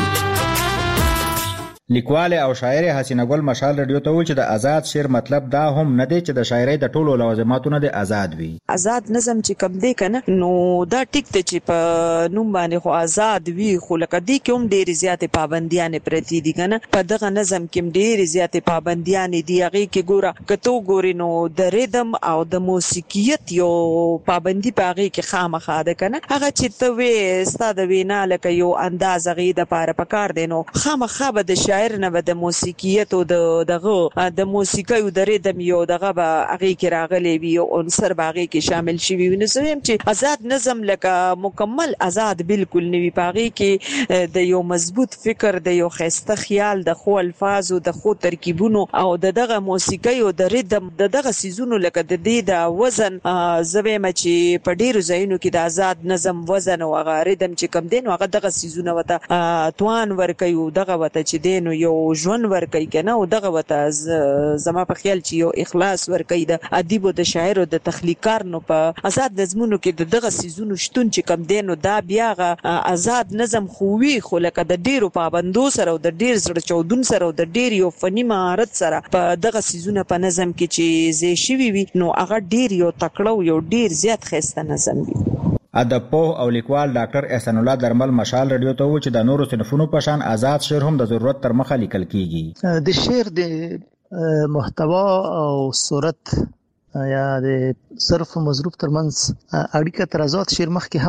لیکوال او شاعر حسینه ګل مشال رادیو ته ویل چې د آزاد شعر مطلب دا هم نه دی چې د شاعرۍ د ټولو لوازماتو نه آزاد وي. آزاد نظم چې کم دی کنه نو دا ټیک ته چې په نوم باندې خو آزاد وي، خو لکه دی کوم ډېر زیاتې پابندیانې پرتی دي کنه. په دغه نظم کې ډېر زیاتې پابندیانې دي، هغه کې ګوره کته ګوري نو د ریدم او د موسیقیت یو پابندی پاغي کې خامخا ده کنه. هغه چې ته وې ستاده وینا لکه یو انداز غي د پاره پکار دی، نو خامخا به د شاعر نه د موسیقیت او د موسیقي او د ریدم یو دغه به هغه کې راغلی وي او عنصر باغې کې شامل شي وي. نو سویم چې آزاد نظم لکه مکمل آزاد بالکل نوي باغې کې د یو مضبوط فکر د یو خسته خیال د خو الفاظ او د خو ترکیبونو او دغه موسیقي او د ریدم دغه سيزونو لکه د دې د وزن زویم چې په ډیرو ځایونو کې د آزاد نظم وزن او هغه ریدم چې کم دین هغه دغه سيزونه وته توان ورکي او دغه وته چې دین یو ژوند ورکي کنه او دغه وته زما په خیال چې یو اخلاص ورکي د ادیب او د شاعر او د تخلیقار نو په آزاد نظمونو کې دغه سيزونو شتون چې کم دین او دا بیا آزاد نظم خووي خو لکه د ډیرو پابندو سره او د ډیر سره چودون سره او د ډیر یو فني مهارت سره په دغه سيزونه په نظم کې چې زی شوی وي نو هغه ډیر یو تکړه یو ډیر زیات خسته نظم وي. ادب پوه او لیکوال ډاکټر احسان الله درمل مشال رادیو ته و چې د نورو صنفونو په شان آزاد شعر هم د ضرورت تر مخه لیکل کیږي. د شعر د محتوا او صورت یا د صرف او مضروب ترمنځ اړیکه تر آزاد شعر مخکې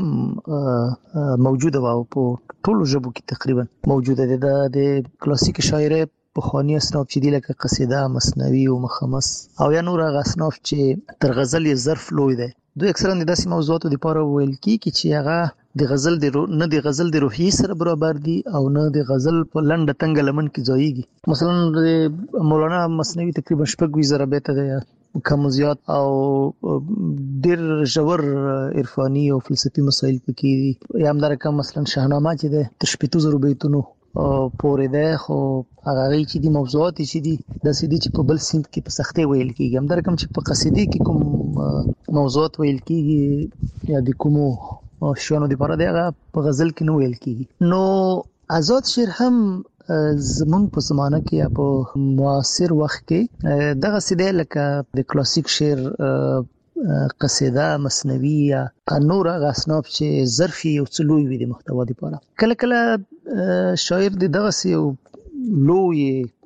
هم موجوده و او په ټولو ژبو کې تقریبا موجوده ده. د کلاسیک شاعر په خواني اصناف چې دی لکه قصیده، مثنوي او مخمس او یا نور هغه اصناف چې تر غزل یې ظرف لوی دی دوی اکثرا د داسې موضوعاتو لپاره ویل کیږي چې هغه د غزل نه د غزل د روحي سره برابر دي او نه د غزل په لنډه تنګ لمن کې ځایږي. مثلا مولانا مثنوي تقریبا 6,000 بیت ده کم زیات او ډیر ژور عرفاني او فلسفي مسایل پکې دي. یا همدارنګه کوم مثلا شاهنامه چې ده 8,000 بیتونو پورې ده خو هغه چې دي موضوعات چې دي د سیدی چې په بل سیند کې په سختي ویل کیږي. همدارنګه چې په قصیدې کې کوم موضوعات ویل کیږي یا د کومو شونو د پاره دغه په غزل کې نو ویل کیږي. نو آزاد شعر هم زمونږ په زمانه کې یا په معاصر وخت کې دغه سیده لکه د کلاسیک شعر قصیده، مثنوي یا نور هغه اصناف چې ظرفي او څلوي وي د محتوا لپاره کله کله شاعر دغه سی لوی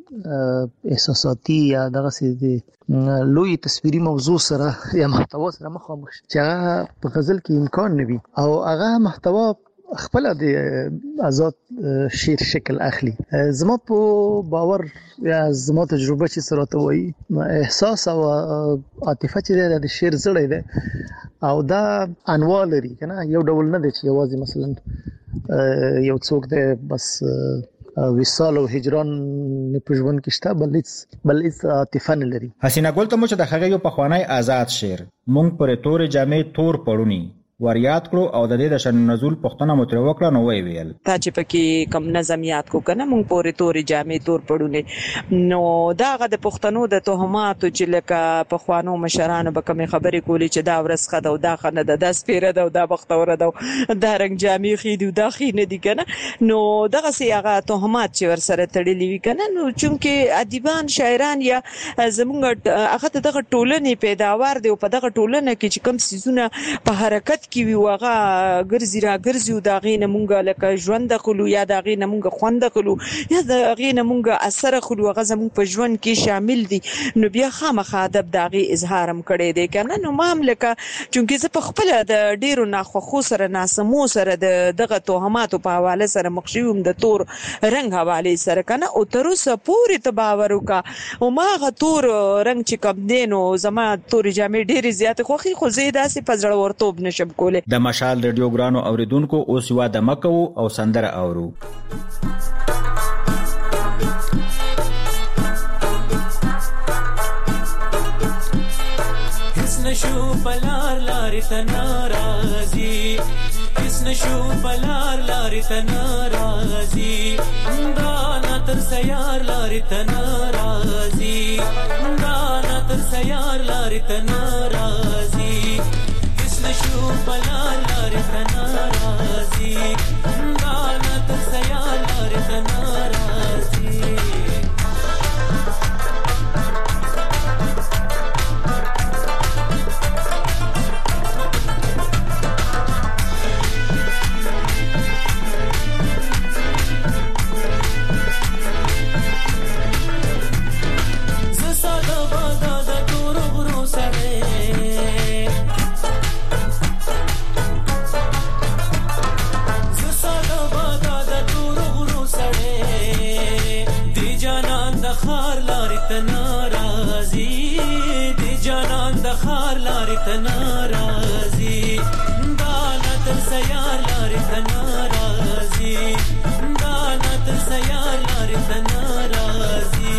احساساتي یا دغه سی د لوی تصویري موضوع سره یا محتوا سره مخامخ چې هغه په غزل کې امکان نه وي او هغه محتوا خپل د آزاد شعر شکل اخلي. زما په باور یا زما تجربه چې سره ته وایي احساس او عاطفه چې د شعر زړه ده او دا انواع لري کنه یو ډول نه دی چې یوازې مثلا یو څوک دی بس وصال او هجران په ژوند کې شته بل هیڅ عاطفه نه لري. حسینه ګل ته مو چې د هغه یو پخوانی آزاد شعر مونږ پر تور جامې تور پړونی وریاد کړو او د دې د شن نزول پښتنه متر وکړه نو ویل تا چې پکې کم نظم یاد کو کنه مونږ پورې تورې جامې تور پړونه نو داغه د پښتنو د تهماتو چې لکه په خوانو مشرانو به کوم خبرې کولې چې دا ورس خد او دا خنه ده د سپیره ده او دا بختوره ده دا رنگ جامې خېدو دا خې نه دي کنه نو دغه سي هغه تهمات چې ور سره تړلې وي کنه نو چونکه ادیبان شاعران یا زمونږ هغه دغه ټولنې پیداوار دی او په دغه ټولنه کې چې کوم سيزونه په حرکت کی وی وغه ګرځي را ګرځي دا غینه مونږه لکه ژوند خلو یا دا غینه مونږه خوند خلو یا دا غینه مونږه اثر خلو غه زمون په ژوند کې شامل دي نو بیا خامخ ادب داغي اظهارم کړي دي کنه نو مملکه چونکه زه په خپل د ډیرو ناخوخو سره ناسمو سره دغه توهماتو په حواله سره مخشوم د تور رنگ حواله سره کنه او تر اوسه پوری تباور وکا او ماغه تور رنگ چې کم دینو زما تور جامې ډیره زیات خوخي خو زیاده سي پزړ ورتوب نشم د مشال رادیو ګرانو اوریدونکو اوس یو د مکو او سندره اورو. هیڅ نشو بلار لارې ته ناراضي هیڅ نشو بلار لارې ته ناراضي دا نه تر سیار لارې ته ناراضي دا نه تر سیار لارې ته ناراضي نشو بلار لارې ته ناراضي دا نه تر سیار لارې ته ناراضي زه ساده بادا د تورو غرو سره د خار لارې ته ناراضي د جانان د خار لارې ته ناراضي دا نه تر سیار لارې ته ناراضي دا نه تر سیار لارې ته ناراضي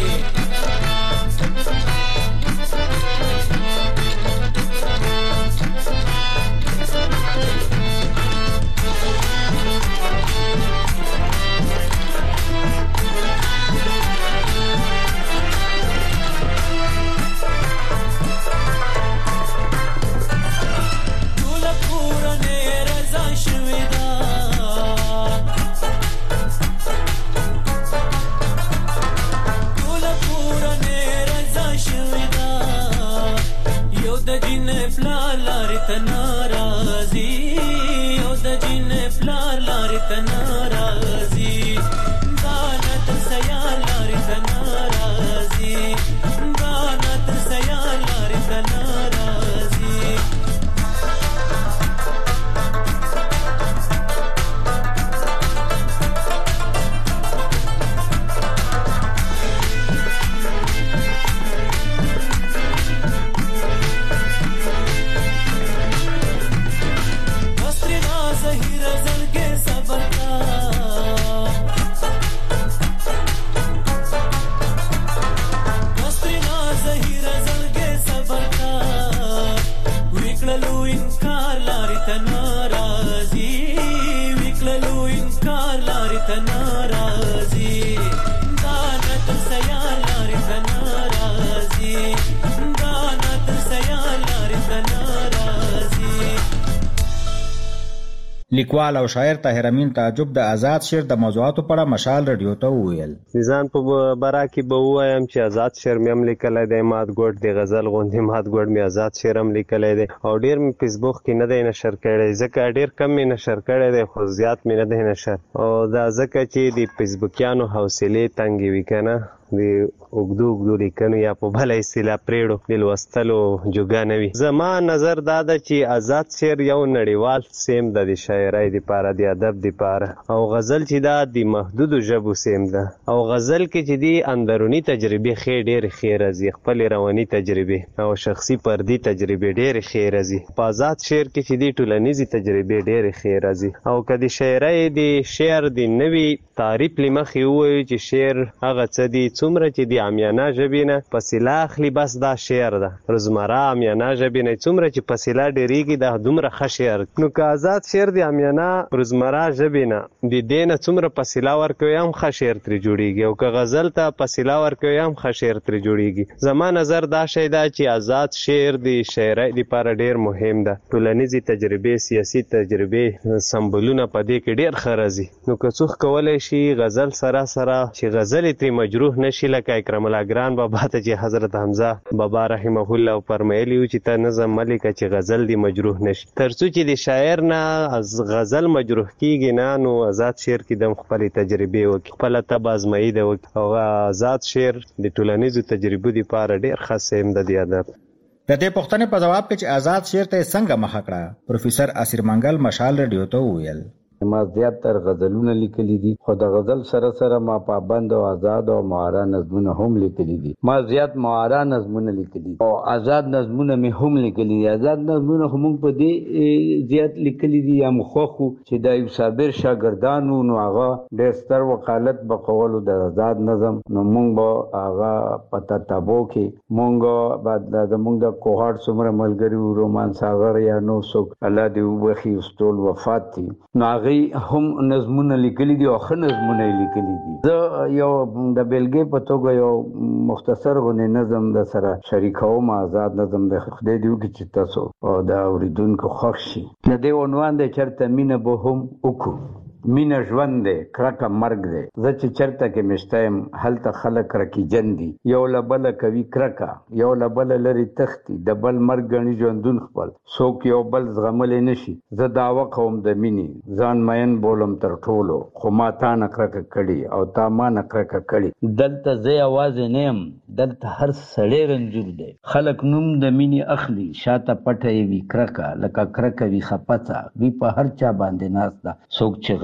لیکوال او شاعر طاهر امین تعجب د آزاد شعر د موضوعاتو په اړه مشال رادیو ته وویل. ځان په برا کې به وایم چې آزاد شعر مې هم لیکلی دی، مات ګوډ د غزل غوندې مات ګوډ مې آزاد شعر هم لیکلی دی او ډېر مې فیسبوک کې نه دی نشر کړی، ځکه ډېر کم مې نشر کړی دی خو زیات مې نه دی نشر، او دا ځکه چې د فیسبوکیانو حوصلې تنګې وي که نه، د اوږدو لیکنو یا په بله اصطلاح پرېړو د لوستلو جوګه نه وي. زما نظر دا ده چې آزاد شعر یو نړیوال سیم ده د شاعرۍ دپاره، د ادب دپاره، او غزل چې دا د محدودو ژبو سیم ده، او غزل کې چې دی اندروني تجربې ډېرې ښې راځي، خپلې رواني تجربې او شخصي پردي تجربې ډېرې ښې راځي. په آزاد شعر کې چې دی ټولنیزې تجربې ډېرې ښې راځي، او که د شاعرۍ د شعر د نوي تعریف له مخې ووایو چې شعر هغه څه دي څومره چې د عامیانه ژبې نه فصیله اخلي بس دا شعر ده، روزمره عامیانه ژبې نه څومره چې فصیله ډېرېږي دا دومره ښه شعر. نو که آزاد شعر د عامیانه روزمره ژبې نه د دې نه څومره فصیله ورکوي هم ښه شعر ترې جوړېږي، او که غزل ته فصیله ورکوي هم ښه شعر ترې جوړېږي. زما نظر دا شی ده چې آزاد شعر د شاعرۍ دپاره ډېر مهم ده، ټولنیزې تجربې، سیاسي تجربې، سمبولونه په دې کې ډېر ښه راځي. نو که څوک کولی شي غزل سره چې غزل یې ترې مجروح نشي، لکه اکرم الله ګران بابا ته چې حضرت حمزه بابا رحمه الله فرمایلی و چې ته نظم مه لیکه چې غزل دې مجروح نشي. تر څو چې د شاعر نه غزل مجروح کیږي نه، نو آزاد شعر کې د خپلې تجربې وکړي، خپله طب ازمایي ده وکړي، او آزاد شعر د ټولنیزو تجربو دپاره ډېر ښه سیم ده د ادب. د دې پوښتنې په ځواب کې چې آزاد شعر ته څنګه مخه کړه، پروفیسر اسیر منګل مشال رادیو ته وویل. ما زیاتره غزلونه لیکلي دي، خو د غزل سره سره ما پابند او آزاد او معاره نظمونه هم لیکلي دي. ما زیات معاره نظمونه لیکلي او آزاد نظمونه مې هم لیکلي دي. آزاد نظمونه خو موږ په دې زیات لیکلي دي یا مخوخو چې د یو صابر شاګردانو نو هغه ډېر ستر وکالت به کولو د آزاد نظم، نو موږ به هغه په تتابو کې موږ به زموږ د کوهاټ څومره ملګري وو، رومان ساغر یا نور څوک الله دې وبخي ټول وفات دي، نو هغه هم نظمونه لیکلي دي او ښه نظمونه یې لیکلي دي. زه یو د بیلګې په توګه یو مختصر غونې نظم د سره شریکوم، آزاد نظم د خدای دې وکړي چې تاسو او د اورېدونکو خوښ شي. د دې عنوان دی چېرته مینه به هم وکړو. مینه ژوند دی، کرکه مرګ دی. زه چې چېرته کې مشته یم هلته خلک رکیجن دي، یو له بله کوي کرکه، یو له بله لرې تښتي، د بل مرګ ګڼي ژوندون خپل، څوک یو بل زغملی نشي. زه دعوه کوم د مینې، ځان مین بولم تر ټولو، خو ما تا نه کرکه کړي او تا ما نه کرکه کړي. دلته زه یوازې نه یم، دلته هر سړی رنځور دی. خلک نوم د مینې اخلي، شاته پټه یې وي کرکه، لکه کرکه وي خپڅه وي په هر چا باندې ناسته. څوک چې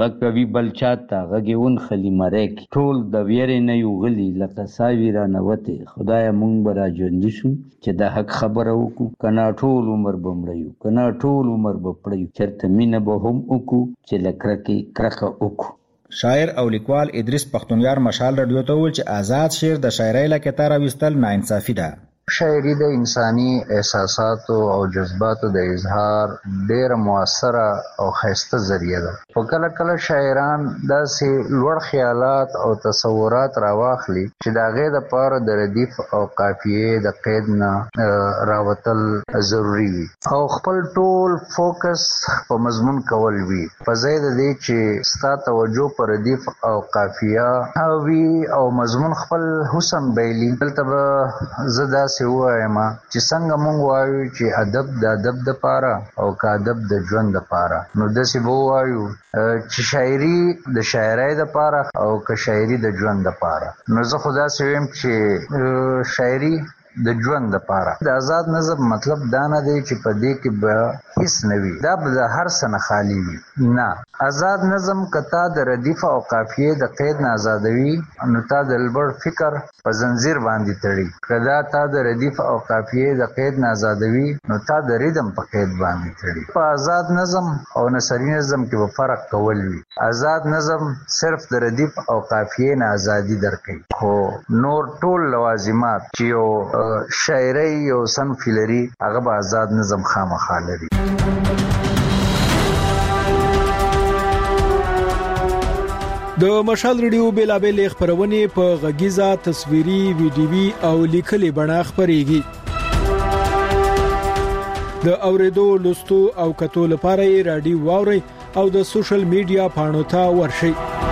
غږ کوي بل چاته غږون خلی مرک ټول د ویرې نه یو غلی لکه ساوی را نوته خدای مونږ برا ژوند شو چې د حق خبره وکړو کنا ټول عمر بمړیو کنا ټول عمر بپړیو چرته مینه به هم وکړو چې لکرکی کرخه وکړو. شاعر او لیکوال ادریس پختونیار مشال رادیو ته ویل چې آزاد شعر د شاعرۍ له کتاره وستل ناانصافي ده. شاعري د انساني احساساتو او جذباتو د اظهار ډېر موثره او ښایسته ذریعہ ده. خو کله کله شاعران داسې لوړ خیالات او تصورات راواخلي چې د هغې دپاره د ردیف او قافیې د قید نه راوتل ضروري وي او خپل ټول فوکس په مضمون کول وي په ځای د دې چې ستا توجه په ردیف او قافیه وي او مضمون خپل حسن بیلي. دلته به زه داسې وایم چې څنګه مونږ وایو چې ادب د ادب دپاره او که ادب د ژوند دپاره نو داسې به ووایو چې شاعري د شاعرۍ دپاره او که شاعري د ژوند دپاره. نو زه خو داسې ویم چې شاعري د ژوند دپاره. د آزاد نظم مطلب دا نه دی چې په دې کې به هیڅ نه وي دا به د هر څه نه خالي وي. نه، آزاد نظم که تا د ردیف او قافیې د قید نه آزادوي نو تا د لوړ فکر په زنځیر باندې تړي. که دا تا د ردیف او قافیې د قید نه آزادوي نو تا د ریدم په قید باندې تړي. په آزاد نظم او نثري نظم کې به فرق کول وي. آزاد نظم صرف د ردیف او قافیې نه آزادي درکوي خو نور ټول لوازمات چې یو شاعرۍ یو صنف لري هغه به آزاد نظم خامخا لري. د مشال ریډیو بیلابل خبرونه په غږیزه تصویري ویډیوي او لیکلي بڼه خبريږي. د اوریدو لوستو او کتو لپاره رادیو واوري او د سوشل میډیا پاڼو ته ورشي.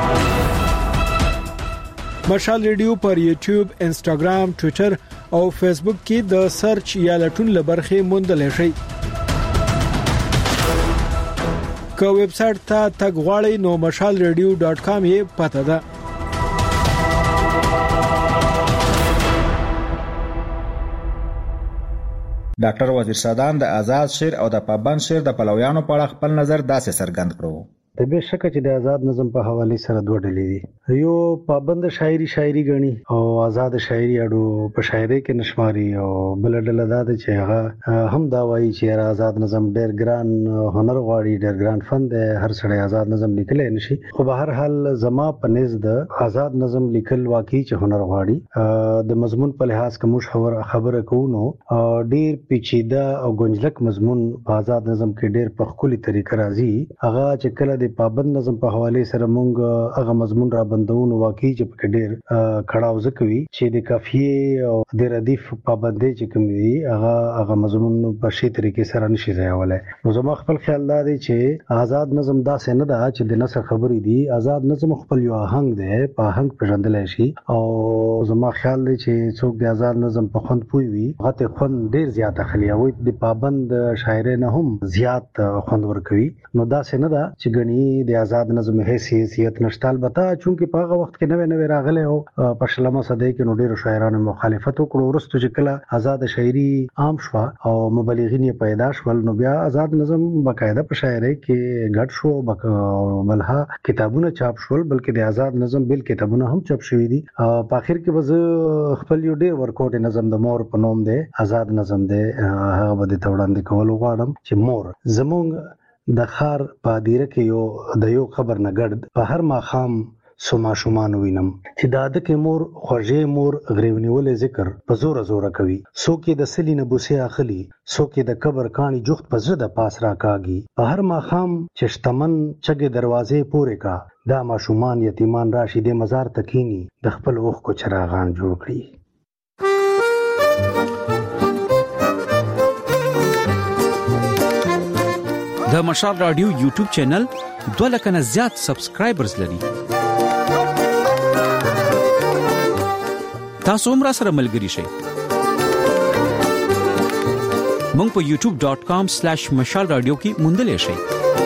مشال ریډیو پر یوټیوب، انستګرام، ټوئیټر او فیسبوک کې د سرچ یا لټون لبرخه موندل شي. که ویب سټ ته تګ غواړئ نو mashalradio.com یې پته ده. ډاکټر وزیر سادان د آزاد شعر او د پابند شعر د پلویانو په اړه خپل نظر داسې څرګند کړو. د به شک چې د آزاد نظم په حواله سره دوه ډلې دي. یو پابند شاعري غني او آزاد شاعري اډو په شاعري کې نشماري او بل ډله دا چې هغه هم دا وایي چې آزاد نظم ډېر ګران هنر غواړي، ډېر ګران فن دی، هر سړی آزاد نظم لیکلی نشي. خو به هر حال زما په نزد د آزاد نظم لیکل واقعي چې هنر غواړي. د مضمون په لحاظ کوم خبره کوو نو ډېر پیچیده او ګنجلک مضمون په آزاد نظم کې ډېر په خولي طریقه راځي. هغه چې کله د پابند نظم په حواله سره مونږ هغه مضمون را بندون واقعي چې په ډېر کړهو ځکوي چې د قافیې او د ردیف پابندۍ چې کوم دي هغه مضمون په شي طریقې سره نشي ځایولای. نو زما خپل خیال دا دی چې آزاد نظم داسې نه ده چې د نثر خبرې دي. آزاد نظم خپل یو آهنګ دی، په آهنګ پیژندلای شي او زما خیال دی چې څوک د آزاد نظم په خوند پوي وي هغه ته خوند ډېر زیات اخلي او د پابند شاعرۍ نه هم زیات خوند ورکوي. نو داسې نه ده چې غني د آزاد نظم حیثیت نشته. البته چونکه په هغه وخت کې نوې راغله او په شلمه صدۍ کې نو ډیرو شاعرانو مخالفت وکړو. ورسته چې کله آزاد شاعري عام شو او مبلغین پیدا شول نو بیا آزاد نظم باقاعده په شاعرۍ کې ګډ شو، بلها کتابونه چاپ شول، بلکې د آزاد نظم بل کتابونه هم چاپ شوي دي. په اخر کې به خپل یو ډیر ورکوټ نظم د مور په نوم دی، آزاد نظم دی، هغه به د توړاندې کول غواړم چې مور زمونږ د خار په دیره کې یو خبر نه ګرد په هر ماخام سما شومان وینم چې د اده کې مور خوږې مور غریونیول ذکر په زور زور کوي. څوک د سلی نه بوسه اخلي، څوک د قبر کانی جخت په زړه د پاس راکاږي. په هر ماخام چې شتمن چګې دروازې پورې کا دا ماشومان یتیمان راشي د مزار تکینی د خپل اوخ کو چراغان جوړ کړي. د مشال رادیو یوټیوب چینل 2 لک نه زیات سبسکرایبرز لري. تاسو هم را سره ملګري شئ. مونږ په youtube.com/mashalradio کې موندلې شئ.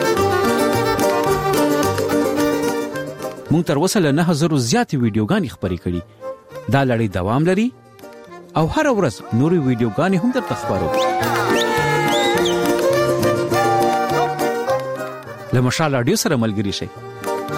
مونږ تر اوسه له 9000 زیات ویډیوګانې خبرې کړې. دا لړۍ دوام لري او هر ورځ نورې ویډیوګانې هم درته خبرو. له مشال رادیو سره ملګري شئ.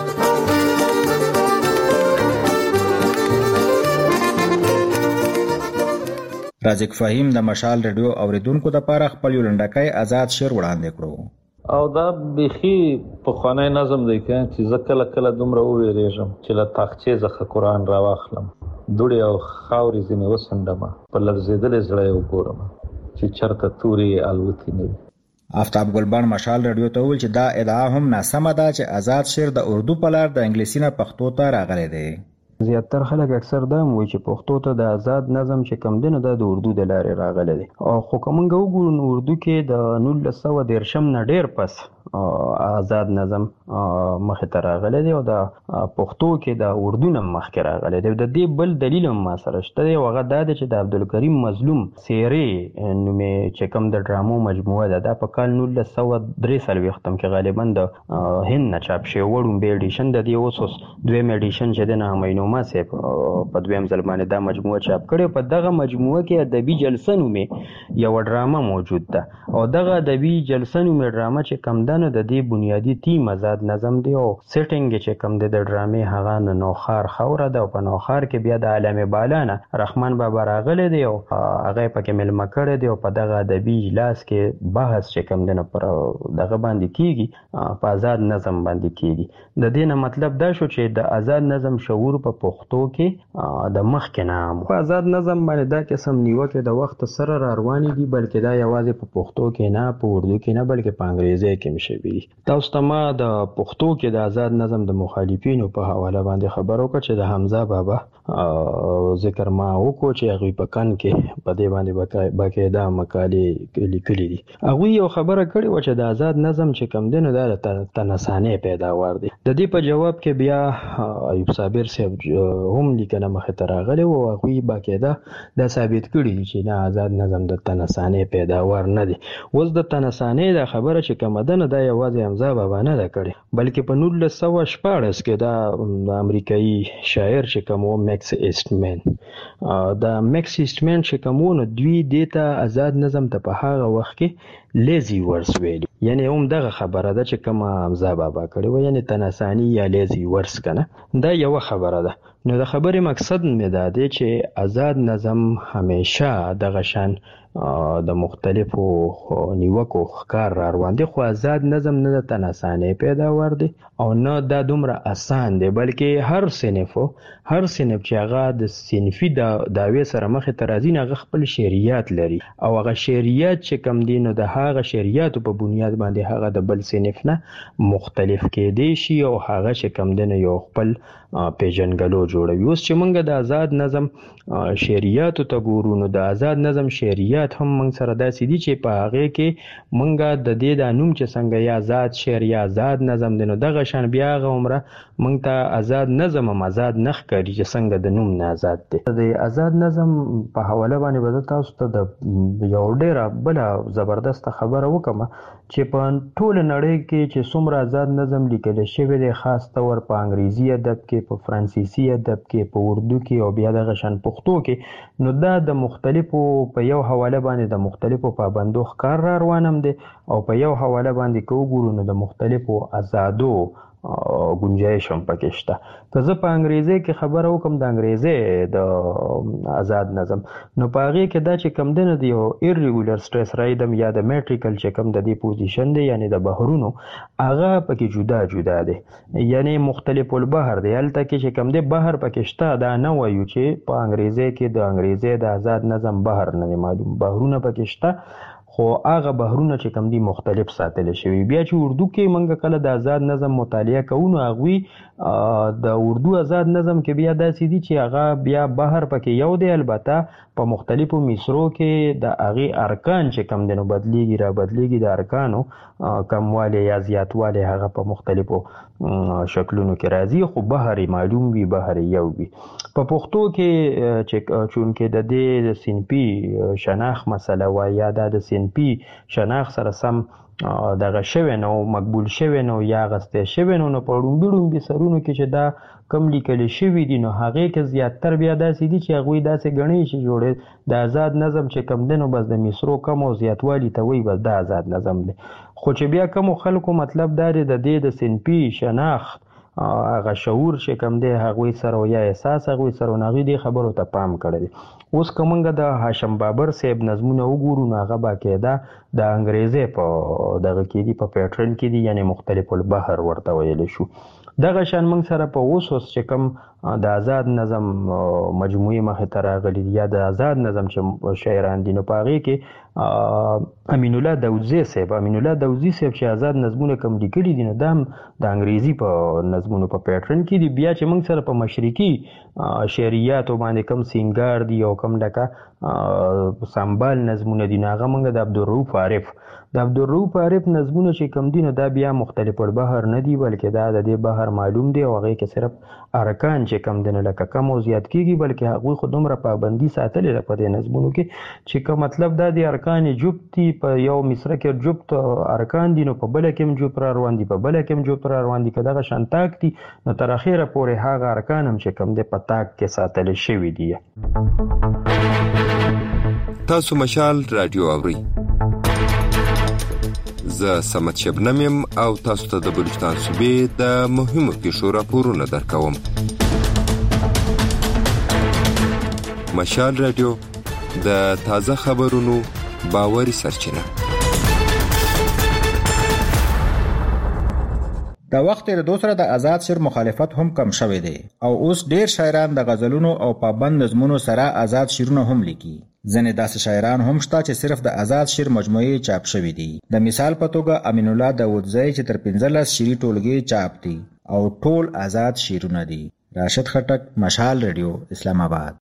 رازق فهیم د مشال ریډیو اوریدونکو لپاره خپل لنډکای آزاد شعر وړاندې کړو. او دا بيخي په خوانی نظم دی چې زه کله کله دومره وویریږم چې له تاخچې څخه قرآن راواخلم، دوړې او خاورې ځینې وسنډم، په لړزېدلې زړه یې وګورم چې چرته تورې الوتې نه وي. آفتاب ګلبان مشال ریډیو ته وویل چې دا ادعا هم ناسمه ده چې آزاد شعر د اردو په لار د انګلیسي نه پښتو ته راغلی دی. زیاتره خلک اکثر دا وایي چې پښتو ته د آزاد نظم چې کم دی نو دا د اردو د لارې راغلی دی، خو که موږ وګورو نو اردو کې د 1913 نه ډېر پس آزاد نظم مخې ته راغلی دی او د پښتو کې د اردو نه مخکې راغلی دی. د دې بل دلیل هم ما سره شته دی او هغه دا دی چې د عبدالکریم مظلوم څېرې نومې چې کوم د ډرامو مجموعه ده دا په کال 1943 کې غالبا د هند نه چاپ شوی وړومبی ایډیشن د دې اوس دویم ایډیشن چې دی نه مینو ما صاحب په دویم ځل باندې دا مجموعه چاپ کړې. په دغه مجموعه کې ادبي جلسه نومې یو ډرامه موجود ده او دغه ادبي جلسه نومې ډرامه چې کم ده نو د دې بنیادی تیم آزاد نظم دی او سیټینګ چې کم دی د ډرامې هغه نوخار خوره ده او په نوخار کې بیا د عالم بالانه رحمان بابا راغلی دی او هغه پکې ملمه کړی دی او په دغه ادبي اجلاس کې بحث چې کم دی نو پر دغه باندې کیږي، په آزاد نظم باندې کیږي. د دې نه مطلب دا شو چې د آزاد نظم شعور په پښتو کې د مخکې نه په آزاد نظم باندې دا قسم نیوکې د وخت سره را روانې دي، بلکې دا یوازې په پښتو کې نه، په اردو کې نه، بلکې په انګریزي کې هم شوي. تاسو ته ما د پښتو کې د آزاد نظم د مخالفینو په حواله باندې خبر وکړه چې د حمزه بابا ذکر ما وکړو چې هغوی په کن کې په دې باندې باقاعده مقالې لیکلي دي. هغوی یو خبره کړې وه چې د آزاد نظم چې کوم دی نو دا د تناسانې پیداوار دی. د دې په جواب کې بیا ایوب صابر صاحب هم لیکنه مخې ته راغلی و او هغوی باقاعده دا ثابت کړي دي چې نه آزاد نظم د تناسانې پیداوار نه دی. اوس د تناسانې دا خبره چې کومه ده نه دا یوازې حمزه بابا نه ده کړې، بلکې په 1914 کې دا د امریکایي شاعر چې کوم و میکس ایسټمین، د میکس ایسټمین چې کوم و نو دوی دې ته آزاد نظم ته په هغه وخت کې لیزی ورس ویلي، یعنی هم دغه خبره ده چې کومه حمزه بابا کړې و، یعنی تناساني یا لیزی ورس کنه، دا یو خبره ده. نو د خبرې مقصد مې دا دی چې آزاد نظم همیشه دغه شان د مختلفو نیوکو ښکار را روان دي، خو آزاد نظم نه د تناسانې پیداوار دی او نه دا دومره اسان دی، بلکې هر صنف چې هغه د صنفي دعوې سره مخې ته راځي هغه خپل شعریات لري او هغه شعریات چې کم دي نو د هغه شعریاتو په بنیاد باندې هغه د بل صنف نه مختلف کېدی شي او هغه چې کم دی نو یو خپل پیژنګلو جوړوي. اوس چې موږ د آزاد نظم شعریاتو ته ګورو نو د آزاد نظم شعریات هم موږ سره داسې دي چې په هغې کې موږ د دې دا نوم چې څنګه یا آزاد شعر یا آزاد نظم دی نو دغه شان بیا هغه عمره موږ ته آزاد نظم هم آزاد نه ښکاري چې څنګه د نوم نه آزاد دی. د آزاد نظم په حواله باندې به زه تاسو ته د یو ډېره بله زبردسته خبره وکړم چې په ټوله نړۍ کې چې څومره آزاد نظم لیکلی شوی دی، خاص طور په انګریزي ادب کې، په فرانسیسي ادب کې، په اردو کې او بیا دغه شان پښتو کې، نو دا د مختلفو په یو حواله باندې د مختلفو پابندو ښکار را روان هم دی او په یو حواله باندې که وګورو نو د مختلفو آزادو گنجایش هم پکې شته. که زه په انګریزي کې خبره وکړم د انګریزي د آزاد نظم نو په هغې کې دا چې کم دی نو د یو ایرریګولر سټریس رایډم یا د میټریکل چې کم د دې پوزیشن دی یعنی د بحرونو هغه پکې جدا جدا دی، یعنی مختلف البحر دی. هلته کې چې کم دی بحر پکې شته، دا نه وایو چې په انګریزي کې د انګریزي د آزاد نظم بحر نه دی معلوم، بحرونه پکې شته خو هغه بحرونه چې کم دي مختلف ساتل شوي. بیا چې اردو کې موږ کله د آزاد نظم مطالعه کوو نو هغوی د اردو آزاد نظم کې بیا داسې دي چې هغه بیا بحر پکې یو دی، البته په مختلفو مصرو کې د هغې ارکان چې کم دی نو بدلیږي را بدلیږي، د ارکانو کموالی یا زیاتوالی هغه په مختلفو شکلونو کې راځي خو بحر معلوم وي، بحر یو وي. په پښتو کې چې چونکې د دې د صنفي شناخت مسله وایي یا دا د صنفي شناخت سره سم دغه شوی نو مقبول شوی نو یا اخیستی شوی نو په ړومبي سرونو کې چې دا کم لیکلی شوي دي نو هغې کې زیاتتر بیا داسې دي چې هغوی داسې ګڼي چې جوړې د آزاد نظم چې کم دی نو بس د مصرو کم او زیاتوالي ته وایي بس دا آزاد نظم دی. خو چې بیا کمو خلکو مطلب دا دی د دې د صنفي شناخت هغه شعور چې کم دی هغه سره یا احساس هغه سره ناغي دی خبرو ته پام کړی. اوس کومنګ د هاشم بابر صاحب نظمونه وګورو نو هغه باقاعده د انګریزي په دغه کې دی په پیټرن کې دی یعنی مختلف البحر ورته ویل شو. دغه شان موږ سره په اوس چې کوم د آزاد نظم مجموعي مخه تر غلي یا د آزاد نظم چې شاعران دي نو پاغي کې امین الله داوودزی صاحب چې آزاد نظمونه کوم لیکلي دي نو د انګریزي په نظمونو په پیټرن کې دي. بیا چې موږ سره په مشرقي شعریات باندې کوم سینګار دي او کوم لکه سامبال نظمونه دي هغه موږ د عبدالرؤف عارف نظمونه چې کوم دي نو دا بیا مختلف البحر نه دي بلکې دا د دې بحر معلوم دی او هغه کې صرف ارکان چې کم دي نه لکه کم او زیات کیږي بلکې هغه خو دومره پابندي ساتلې ده په دې نظمونو کې چې کوم مطلب دا دی ارکان جوبت په یو مصره کې جوبت ارکان دي نو په بل کې هم جوبت را روان دي په بل کې هم جوبت را روان دي کله شانتاک دي نو تر اخره پورې هغه ارکان هم چې کم دي په تاک کې ساتل شوی دي. تاسو مشال رادیو اوري زه سمت شبنم او تاسو ته د بلوچستان صوبې د مهمو پیښو راپورونه درکوم. مشال رادیو د تازه خبرونو باوري سرچینه. د وخت تیریدو سره د آزاد شعر مخالفت هم کم شوی دی او اوس ډیر شاعران د غزلونو او پابند نظمونو سره آزاد شعرونه هم لیکي. ځنې داسې شاعران هم شته چې صرف د آزاد شعر مجموعې چاپ شوي دي. د مثال په توګه امین الله داوودزی چې تر 15 شعري ټولګې چاپ دي او ټول آزاد شعرونه دي. راشد خټک، مشال رادیو، اسلام آباد.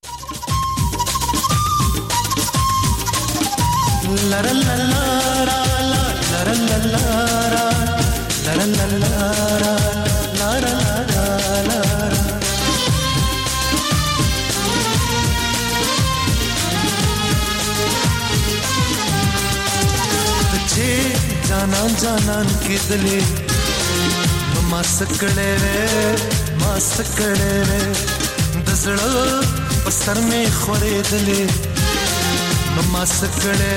جانان کې دلې ماسکړې د زړه په سر مې خورې دلې ماسکړې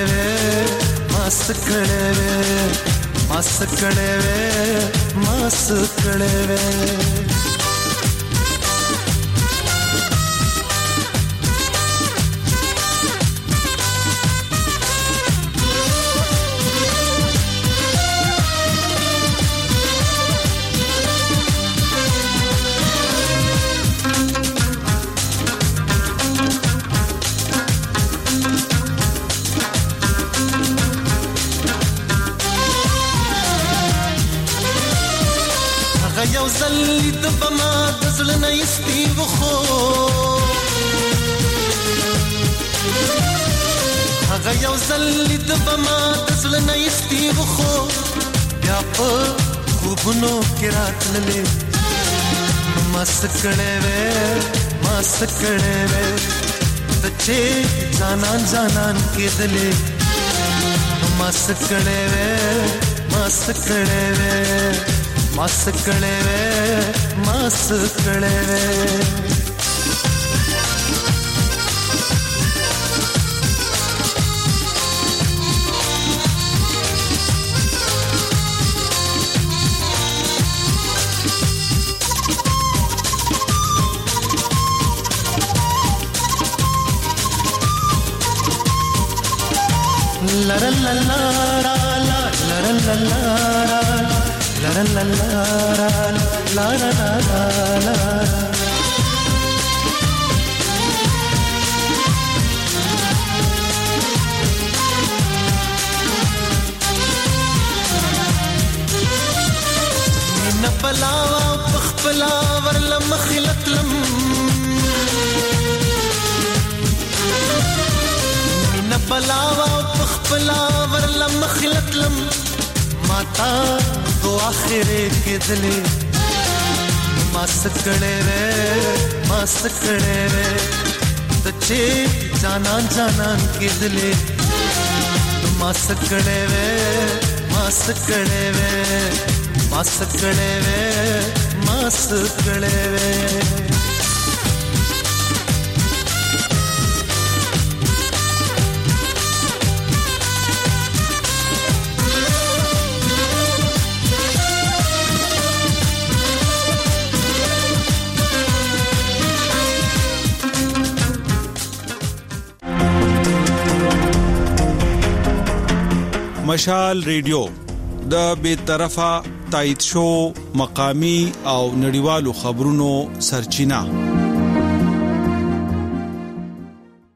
یو زلی د بما د زړه نه ایستي وخو هغه یو زلی د بما د زړه نه ایستي وخو بیا په خوبونو کې راتللې ماسکړې د چې جانان کې دلې ماسکړې بلاوا پخپلا ورلم خلتلم من بلاوا پخپلا ورلم خلتلم ماتا تو آخره کې دلې ماسکړې د چې جانان کې دلې ماسکړې مشال ریډیو د بیطرفه تایید شو مقامی او نړیوالو خبرونو سرچینه